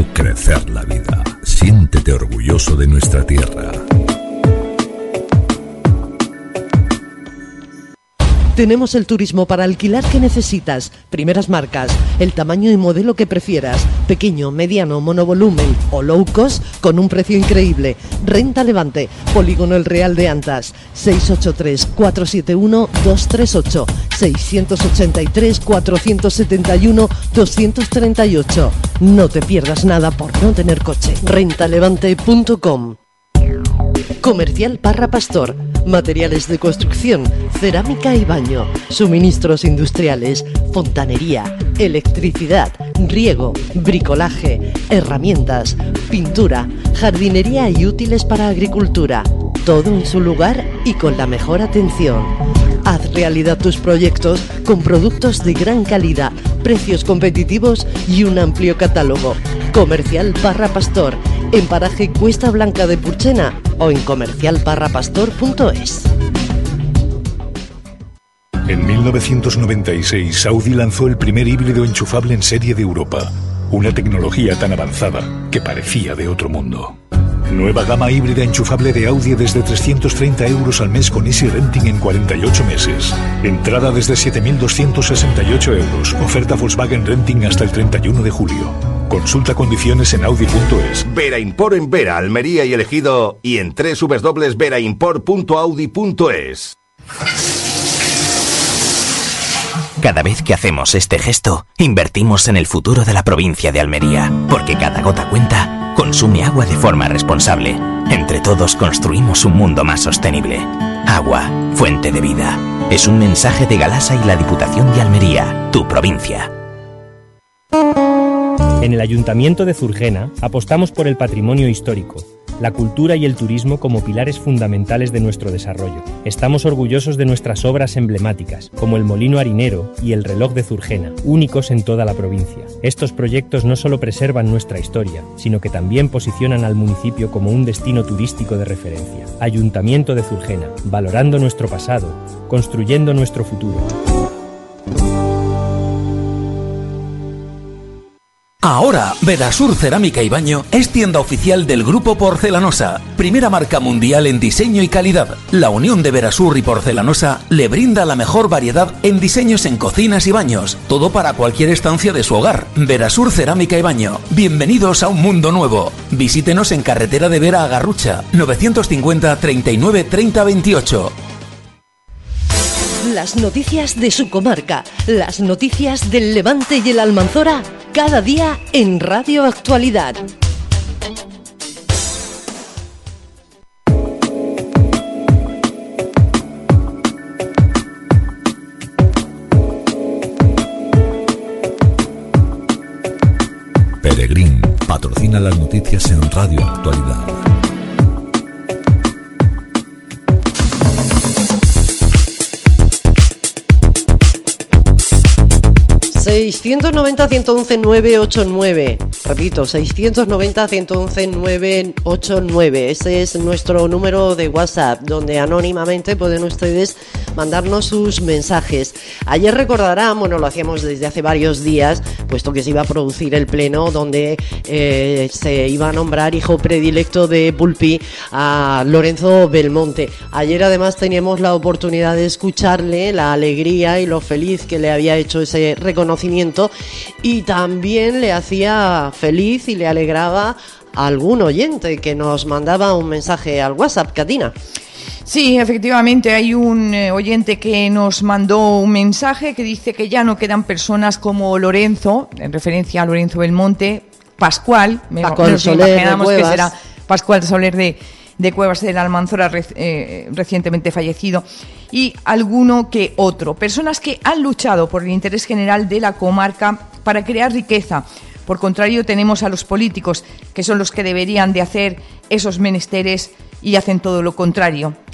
Crecer la vida. Siéntete orgulloso de nuestra tierra. Tenemos el turismo para alquilar que necesitas, primeras marcas, el tamaño y modelo que prefieras, pequeño, mediano, monovolumen o low cost con un precio increíble. Renta Levante, Polígono El Real de Antas, seis ocho tres, cuatro siete uno, dos tres ocho, seis ocho tres, cuatro siete uno, dos tres ocho. No te pierdas nada por no tener coche. renta levante punto com. Comercial Parra Pastor. Materiales de construcción, cerámica y baño, suministros industriales, fontanería, electricidad, riego, bricolaje, herramientas, pintura, jardinería y útiles para agricultura. Todo en su lugar y con la mejor atención. Haz realidad tus proyectos con productos de gran calidad, precios competitivos y un amplio catálogo. Comercial Parra Pastor, en paraje Cuesta Blanca de Purchena o en comercial parra pastor punto es. En mil novecientos noventa y seis, Audi lanzó el primer híbrido enchufable en serie de Europa. Una tecnología tan avanzada que parecía de otro mundo. Nueva gama híbrida enchufable de Audi desde trescientos treinta euros al mes con Easy Renting en cuarenta y ocho meses. Entrada desde siete mil doscientos sesenta y ocho euros. Oferta Volkswagen Renting hasta el treinta y uno de julio. Consulta condiciones en audi punto es. Vera Import en Vera, Almería y El Ejido y en doble u doble u doble u punto vera import punto audi punto es. Cada vez que hacemos este gesto, invertimos en el futuro de la provincia de Almería, porque cada gota cuenta, consume agua de forma responsable. Entre todos construimos un mundo más sostenible. Agua, fuente de vida. Es un mensaje de Galasa y la Diputación de Almería, tu provincia. En el Ayuntamiento de Zurgena apostamos por el patrimonio histórico, la cultura y el turismo como pilares fundamentales de nuestro desarrollo. Estamos orgullosos de nuestras obras emblemáticas, como el Molino Harinero y el Reloj de Zurgena, únicos en toda la provincia. Estos proyectos no solo preservan nuestra historia, sino que también posicionan al municipio como un destino turístico de referencia. Ayuntamiento de Zurgena, valorando nuestro pasado, construyendo nuestro futuro. Ahora, Verasur Cerámica y Baño es tienda oficial del Grupo Porcelanosa, primera marca mundial en diseño y calidad. La unión de Verasur y Porcelanosa le brinda la mejor variedad en diseños en cocinas y baños, todo para cualquier estancia de su hogar. Verasur Cerámica y Baño, bienvenidos a un mundo nuevo. Visítenos en carretera de Vera a Garrucha, novecientos cincuenta, treinta y nueve, treinta, veintiocho. Las noticias de su comarca, las noticias del Levante y el Almanzora, cada día en Radio Actualidad. Peregrín patrocina las noticias en Radio Actualidad. seiscientos noventa, ciento once, nueve ocho nueve. Repito, seiscientos noventa, ciento once, nueve ocho nueve. Ese es nuestro número de WhatsApp, donde anónimamente pueden ustedes mandarnos sus mensajes. Ayer recordarán, bueno, lo hacíamos desde hace varios días, puesto que se iba a producir el pleno donde eh, se iba a nombrar hijo predilecto de Pulpí a Lorenzo Belmonte. Ayer además teníamos la oportunidad de escucharle la alegría y lo feliz que le había hecho ese reconocimiento, y también le hacía feliz y le alegraba a algún oyente que nos mandaba un mensaje al WhatsApp. Catina. Sí, efectivamente, hay un eh, oyente que nos mandó un mensaje que dice que ya no quedan personas como Lorenzo, en referencia a Lorenzo Belmonte, Pascual, me, Pascual nos Soler imaginamos de que Cuevas. será Pascual Soler de, de Cuevas del Almanzora, re, eh, recientemente fallecido, y alguno que otro. Personas que han luchado por el interés general de la comarca para crear riqueza. Por contrario, tenemos a los políticos, que son los que deberían de hacer esos menesteres y hacen todo lo contrario.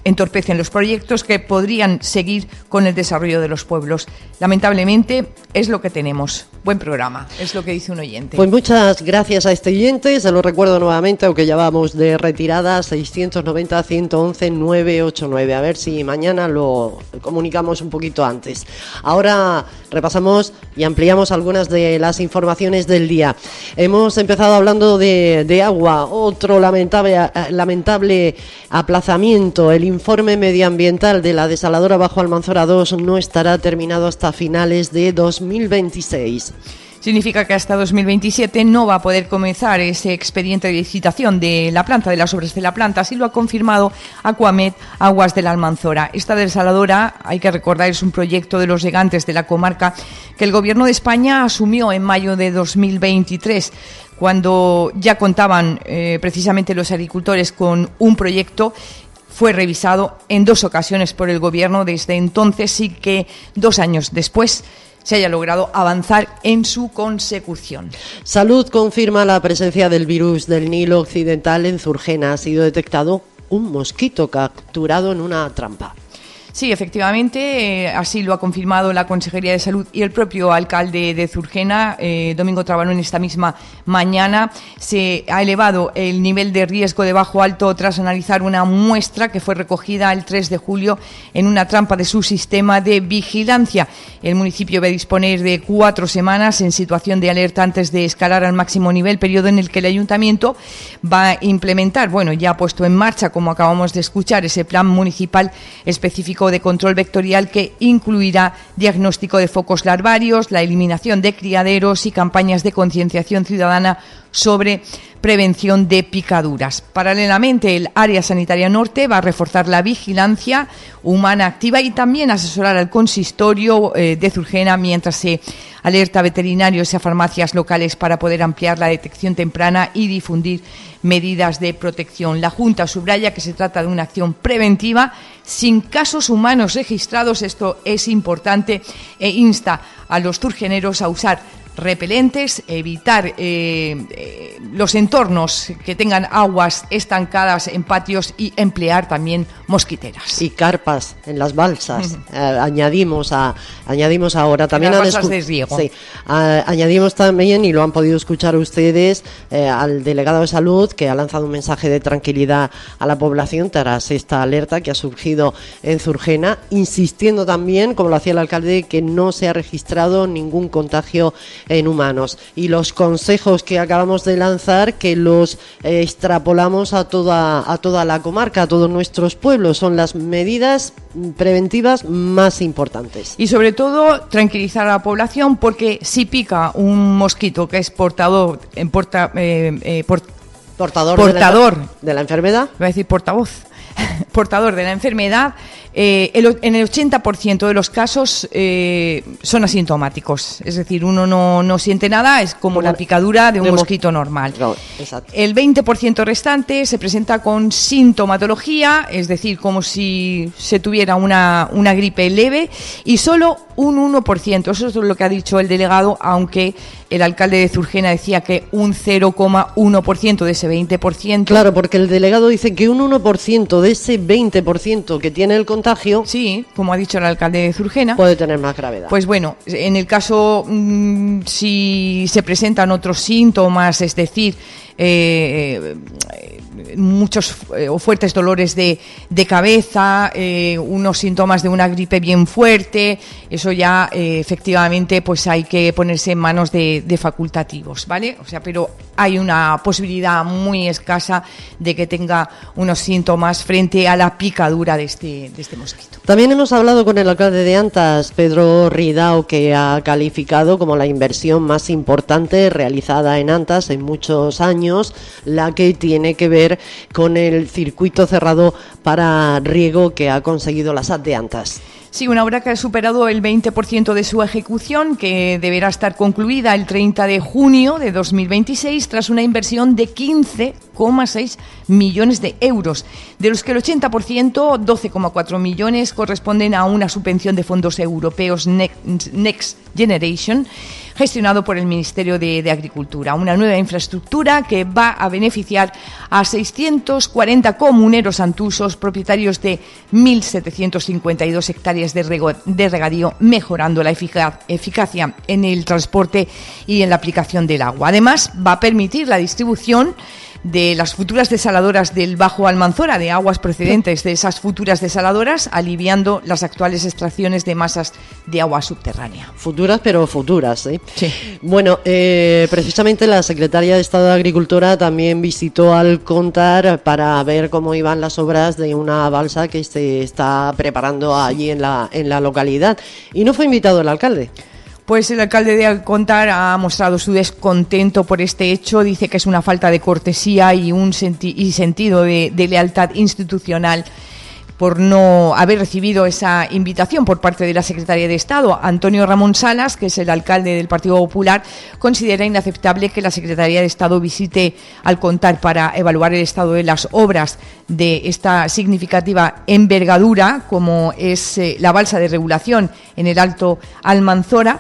entorpecen los proyectos que podrían seguir con el desarrollo de los pueblos. Lamentablemente es lo que tenemos. Buen programa, es lo que dice un oyente. Pues muchas gracias a este oyente, se lo recuerdo nuevamente, aunque ya vamos de retirada, seiscientos noventa, ciento once, novecientos ochenta y nueve. A ver si mañana lo comunicamos un poquito antes. Ahora repasamos y ampliamos algunas de las informaciones del día. Hemos empezado hablando de, de agua, otro lamentable, lamentable aplazamiento. El informe medioambiental de la desaladora Bajo Almanzora dos no estará terminado hasta finales de dos mil veintiséis. Significa que hasta dos mil veintisiete no va a poder comenzar ese expediente de licitación de la planta, de las obras de la planta. Así lo ha confirmado Aquamed Aguas de la Almanzora. Esta desaladora, hay que recordar, es un proyecto de los gigantes de la comarca que el Gobierno de España asumió en mayo de dos mil veintitrés, cuando ya contaban eh, precisamente los agricultores con un proyecto. Fue revisado en dos ocasiones por el Gobierno desde entonces, sí que dos años después se haya logrado avanzar en su consecución. Salud confirma la presencia del virus del Nilo Occidental en Zurgena. Ha sido detectado un mosquito capturado en una trampa. Sí, efectivamente, eh, así lo ha confirmado la Consejería de Salud y el propio alcalde de Zurgena, eh, Domingo Trabalón, esta misma mañana. Se ha elevado el nivel de riesgo de bajo alto tras analizar una muestra que fue recogida el tres de julio en una trampa de su sistema de vigilancia. El municipio va a disponer de cuatro semanas en situación de alerta antes de escalar al máximo nivel, periodo en el que el ayuntamiento va a implementar, bueno, ya ha puesto en marcha, como acabamos de escuchar, ese plan municipal específico de control vectorial que incluirá diagnóstico de focos larvarios, la eliminación de criaderos y campañas de concienciación ciudadana sobre prevención de picaduras. Paralelamente, el Área Sanitaria Norte va a reforzar la vigilancia humana activa y también asesorar al consistorio eh, de Zurgena mientras se alerta a veterinarios y a farmacias locales para poder ampliar la detección temprana y difundir medidas de protección. La Junta subraya que se trata de una acción preventiva sin casos humanos registrados. Esto es importante e insta a los zurgeneros a usar repelentes, evitar eh, eh, los entornos que tengan aguas estancadas en patios y emplear también mosquiteras. Y carpas en las balsas. Uh-huh. eh, añadimos a añadimos ahora también las a balsas de riego. Sí, a, añadimos también, y lo han podido escuchar ustedes, eh, al delegado de salud, que ha lanzado un mensaje de tranquilidad a la población tras esta alerta que ha surgido en Zurgena, insistiendo también, como lo hacía el alcalde, que no se ha registrado ningún contagio en humanos. Y los consejos que acabamos de lanzar, que los eh, extrapolamos a toda a toda la comarca, a todos nuestros pueblos, son las medidas preventivas más importantes. Y sobre todo tranquilizar a la población, porque si pica un mosquito que es portador en porta, eh, eh, port, portador, portador de la, de la enfermedad, voy a decir portavoz portador de la enfermedad, eh, el, en el ochenta por ciento de los casos eh, son asintomáticos, es decir, uno no, no siente nada, es como, como la picadura de un de mosquito mo- normal. No, exacto. El veinte por ciento restante se presenta con sintomatología, es decir, como si se tuviera una, una gripe leve, y solo un uno por ciento, eso es lo que ha dicho el delegado, aunque el alcalde de Zurgena decía que un cero coma uno por ciento de ese veinte por ciento. Claro, porque el delegado dice que un uno por ciento de ese veinte por ciento que tiene el contagio, sí, como ha dicho el alcalde de Zurgena, puede tener más gravedad. Pues bueno, en el caso mmm, si se presentan otros síntomas, es decir, eh, eh, muchos eh, o fuertes dolores de, de cabeza, eh, unos síntomas de una gripe bien fuerte, eso ya eh, efectivamente pues hay que ponerse en manos de, de facultativos, ¿vale? O sea, pero hay una posibilidad muy escasa de que tenga unos síntomas frente a la picadura de este, de este mosquito. También hemos hablado con el alcalde de Antas, Pedro Ridao, que ha calificado como la inversión más importante realizada en Antas en muchos años, la que tiene que ver con el circuito cerrado para riego que ha conseguido la S A T de Antas. Sí, una obra que ha superado el veinte por ciento de su ejecución, que deberá estar concluida el treinta de junio de dos mil veintiséis tras una inversión de quince coma seis millones de euros, de los que el ochenta por ciento, doce coma cuatro millones, corresponden a una subvención de fondos europeos Next Generation, gestionado por el Ministerio de, de Agricultura. Una nueva infraestructura que va a beneficiar a seiscientos cuarenta comuneros antusos, propietarios de mil setecientos cincuenta y dos hectáreas de, rego, de regadío, mejorando la eficacia, eficacia en el transporte y en la aplicación del agua. Además, va a permitir la distribución de las futuras desaladoras del Bajo Almanzora, de aguas procedentes de esas futuras desaladoras, aliviando las actuales extracciones de masas de agua subterránea. Futuras, pero futuras, ¿eh? Sí. Bueno, eh, precisamente la Secretaria de Estado de Agricultura también visitó Alcóntar para ver cómo iban las obras de una balsa que se está preparando allí en la, en la localidad. Y no fue invitado el alcalde. Pues el alcalde de Alcóntar ha mostrado su descontento por este hecho, dice que es una falta de cortesía y un senti- y sentido de, de lealtad institucional por no haber recibido esa invitación por parte de la Secretaría de Estado. Antonio Ramón Salas, que es el alcalde del Partido Popular, considera inaceptable que la Secretaría de Estado visite Alcóntar para evaluar el estado de las obras de esta significativa envergadura, como es eh, la balsa de regulación en el Alto Almanzora,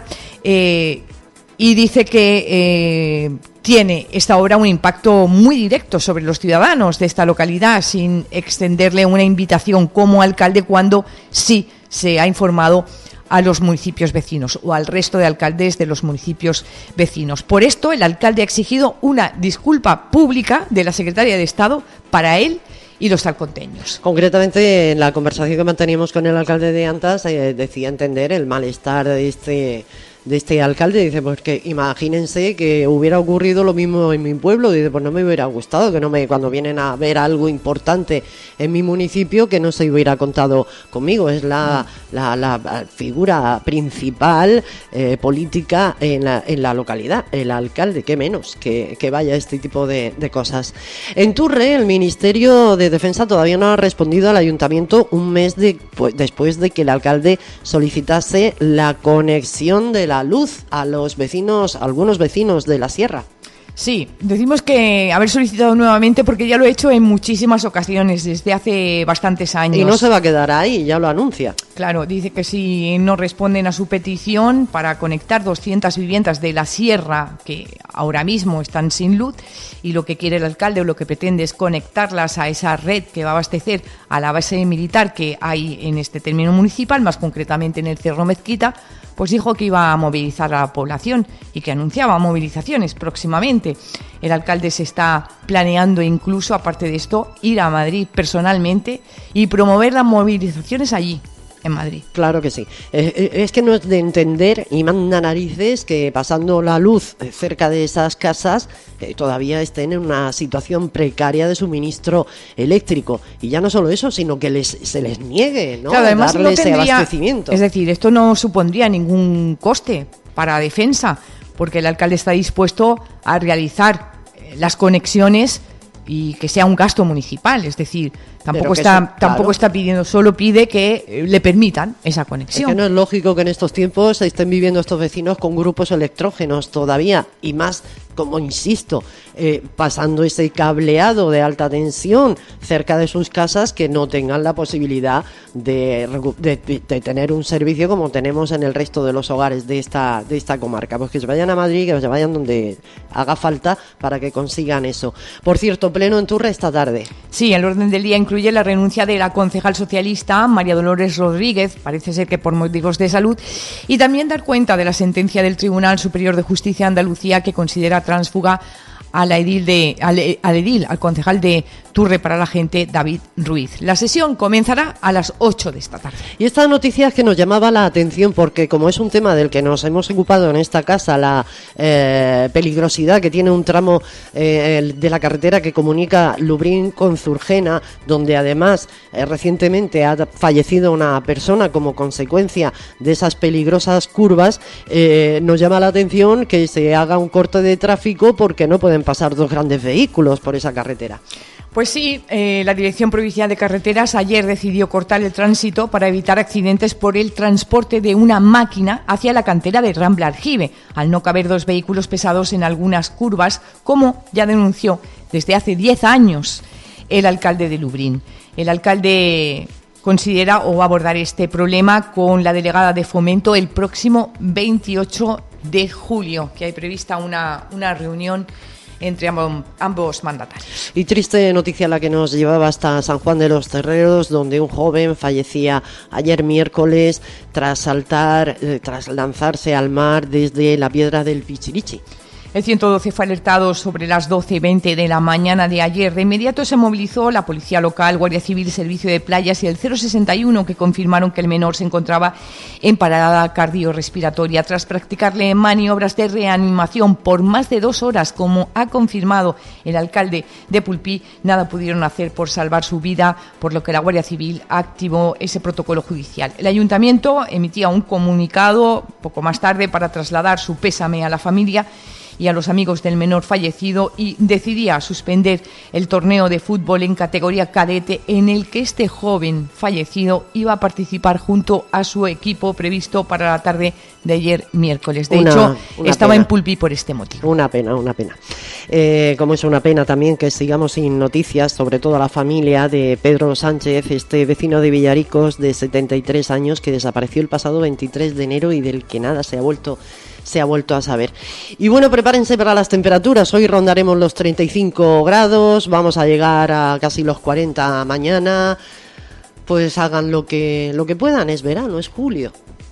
eh, y dice que eh, tiene esta obra un impacto muy directo sobre los ciudadanos de esta localidad, sin extenderle una invitación como alcalde, cuando sí se ha informado a los municipios vecinos o al resto de alcaldes de los municipios vecinos. Por esto, el alcalde ha exigido una disculpa pública de la Secretaría de Estado para él y los alconteños. Concretamente, en la conversación que manteníamos con el alcalde de Antas, eh, decía entender el malestar de este de este alcalde. Dice, pues que imagínense que hubiera ocurrido lo mismo en mi pueblo. Dice, pues no me hubiera gustado que no me cuando vienen a ver algo importante en mi municipio que no se hubiera contado conmigo. Es la, la, la figura principal eh, política en la, en la localidad, el alcalde, qué menos que, que vaya este tipo de, de cosas. En Turre, el Ministerio de Defensa todavía no ha respondido al ayuntamiento un mes de, pues, después de que el alcalde solicitase la conexión de la la luz a los vecinos, a algunos vecinos de la sierra. Sí, decimos que haber solicitado nuevamente porque ya lo he hecho en muchísimas ocasiones desde hace bastantes años. Y no se va a quedar ahí, ya lo anuncia. Claro, dice que si no responden a su petición para conectar doscientas viviendas de la sierra que ahora mismo están sin luz, y lo que quiere el alcalde o lo que pretende es conectarlas a esa red que va a abastecer a la base militar que hay en este término municipal, más concretamente en el Cerro Mezquita, pues dijo que iba a movilizar a la población y que anunciaba movilizaciones próximamente. El alcalde se está planeando incluso, aparte de esto, ir a Madrid personalmente y promover las movilizaciones allí, en Madrid. Claro que sí. Eh, es que no es de entender, y manda narices, que pasando la luz cerca de esas casas eh, todavía estén en una situación precaria de suministro eléctrico. Y ya no solo eso, sino que les, se les niegue, ¿no? Claro, además darle no tendría, ese abastecimiento. Es decir, esto no supondría ningún coste para defensa, porque el alcalde está dispuesto a realizar eh, las conexiones y que sea un gasto municipal, es decir, tampoco está eso, tampoco claro. está pidiendo, solo pide que le permitan esa conexión. Es que no es lógico que en estos tiempos estén viviendo estos vecinos con grupos electrógenos todavía, y más, como insisto, eh, pasando ese cableado de alta tensión cerca de sus casas, que no tengan la posibilidad de, de, de tener un servicio como tenemos en el resto de los hogares de esta, de esta comarca. Pues que se vayan a Madrid, que se vayan donde haga falta para que consigan eso. Por cierto, pleno en Turre esta tarde. Sí, el orden del día incluye la renuncia de la concejal socialista María Dolores Rodríguez, parece ser que por motivos de salud, y también dar cuenta de la sentencia del Tribunal Superior de Justicia de Andalucía, que considera tránsfuga al edil, de, al, al edil, al concejal de Turre para la Gente, David Ruiz. La sesión comenzará a las ocho de esta tarde. Y esta noticia es que nos llamaba la atención porque, como es un tema del que nos hemos ocupado en esta casa, la eh, peligrosidad que tiene un tramo eh, de la carretera que comunica Lubrín con Zurgena, donde además eh, recientemente ha fallecido una persona como consecuencia de esas peligrosas curvas, eh, nos llama la atención que se haga un corte de tráfico porque no pueden pasar dos grandes vehículos por esa carretera. Pues sí, eh, la Dirección Provincial de Carreteras ayer decidió cortar el tránsito para evitar accidentes por el transporte de una máquina hacia la cantera de Rambla Argive, al no caber dos vehículos pesados en algunas curvas, como ya denunció desde hace diez años el alcalde de Lubrín. El alcalde considera o va a abordar este problema con la delegada de Fomento el próximo veintiocho de julio, que hay prevista una, una reunión entre ambos, ambos mandatarios. Y triste noticia la que nos llevaba hasta San Juan de los Terreros, donde un joven fallecía ayer miércoles tras saltar, eh, tras lanzarse al mar desde la piedra del Pichirichi. El ciento doce fue alertado sobre las doce y veinte de la mañana de ayer. De inmediato se movilizó la Policía Local, Guardia Civil, Servicio de Playas y el cero sesenta y uno, que confirmaron que el menor se encontraba en parada cardiorrespiratoria. Tras practicarle maniobras de reanimación por más de dos horas, como ha confirmado el alcalde de Pulpí, nada pudieron hacer por salvar su vida, por lo que la Guardia Civil activó ese protocolo judicial. El Ayuntamiento emitía un comunicado poco más tarde para trasladar su pésame a la familia y a los amigos del menor fallecido, y decidía suspender el torneo de fútbol en categoría cadete en el que este joven fallecido iba a participar junto a su equipo previsto para la tarde de ayer miércoles. De una, hecho, una estaba pena. En Pulpí por este motivo. Una pena, una pena. Eh, como es una pena también que sigamos sin noticias, sobre todo a la familia de Pedro Sánchez, este vecino de Villaricos de setenta y tres años que desapareció el pasado veintitrés de enero y del que nada se ha vuelto se ha vuelto a saber. Y bueno, prepárense para las temperaturas. Hoy rondaremos los treinta y cinco grados, vamos a llegar a casi los cuarenta mañana. Pues hagan lo que lo que puedan, es verano, es julio.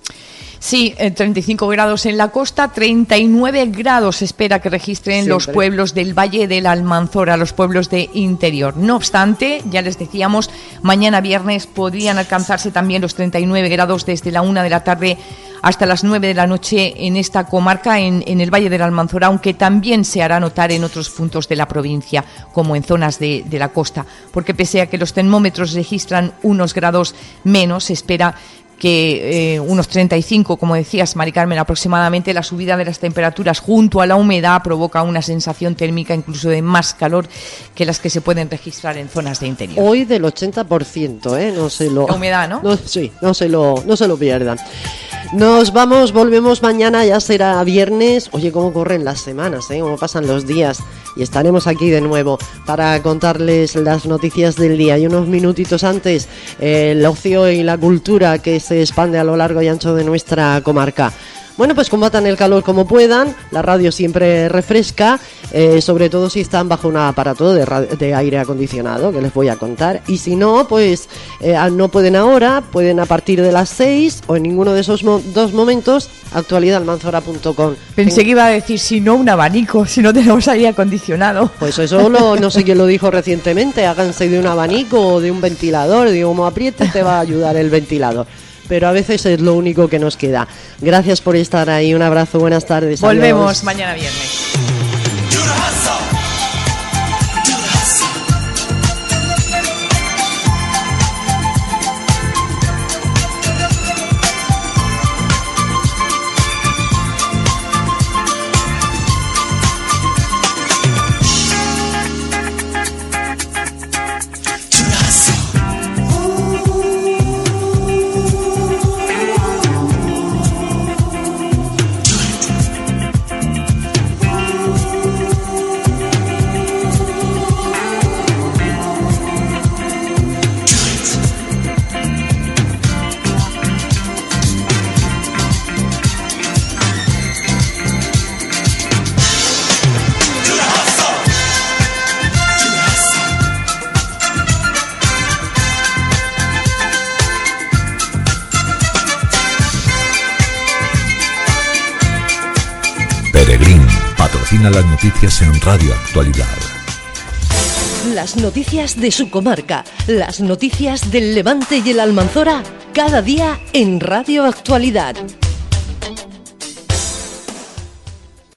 Sí, treinta y cinco grados en la costa, treinta y nueve grados se espera que registren Siempre. los pueblos del Valle de la Almanzora, los pueblos de interior. No obstante, ya les decíamos, mañana viernes podrían alcanzarse también los treinta y nueve grados desde la una de la tarde hasta las nueve de la noche en esta comarca, en, en el Valle de la Almanzora, aunque también se hará notar en otros puntos de la provincia, como en zonas de, de la costa, porque pese a que los termómetros registran unos grados menos, se espera que eh, unos treinta y cinco, como decías, Mari Carmen, aproximadamente. La subida de las temperaturas junto a la humedad provoca una sensación térmica incluso de más calor que las que se pueden registrar en zonas de interior. Hoy del ochenta por ciento, ¿eh? No se lo... La humedad, ¿no? no sí, no se lo, no se lo pierdan. Nos vamos, volvemos mañana, ya será viernes. Oye, cómo corren las semanas, ¿eh? Cómo pasan los días. Y estaremos aquí de nuevo para contarles las noticias del día. Y unos minutitos antes, eh, el ocio y la cultura que se expande a lo largo y ancho de nuestra comarca. Bueno, pues combatan el calor como puedan, la radio siempre refresca, eh, sobre todo si están bajo un aparato de, radio, de aire acondicionado, que les voy a contar. Y si no, pues eh, no pueden ahora, pueden a partir de las seis o en ninguno de esos mo- dos momentos, actualidad almanzora punto com. Pensé que iba a decir, si no, un abanico, si no tenemos aire acondicionado. Pues eso lo, no sé quién lo dijo recientemente, háganse de un abanico o de un ventilador, digo, como apriete te va a ayudar el ventilador. Pero a veces es lo único que nos queda. Gracias por estar ahí, un abrazo, buenas tardes. Volvemos adiós. Mañana viernes. Peregrín patrocina las noticias en Radio Actualidad. Las noticias de su comarca, las noticias del Levante y el Almanzora, cada día en Radio Actualidad.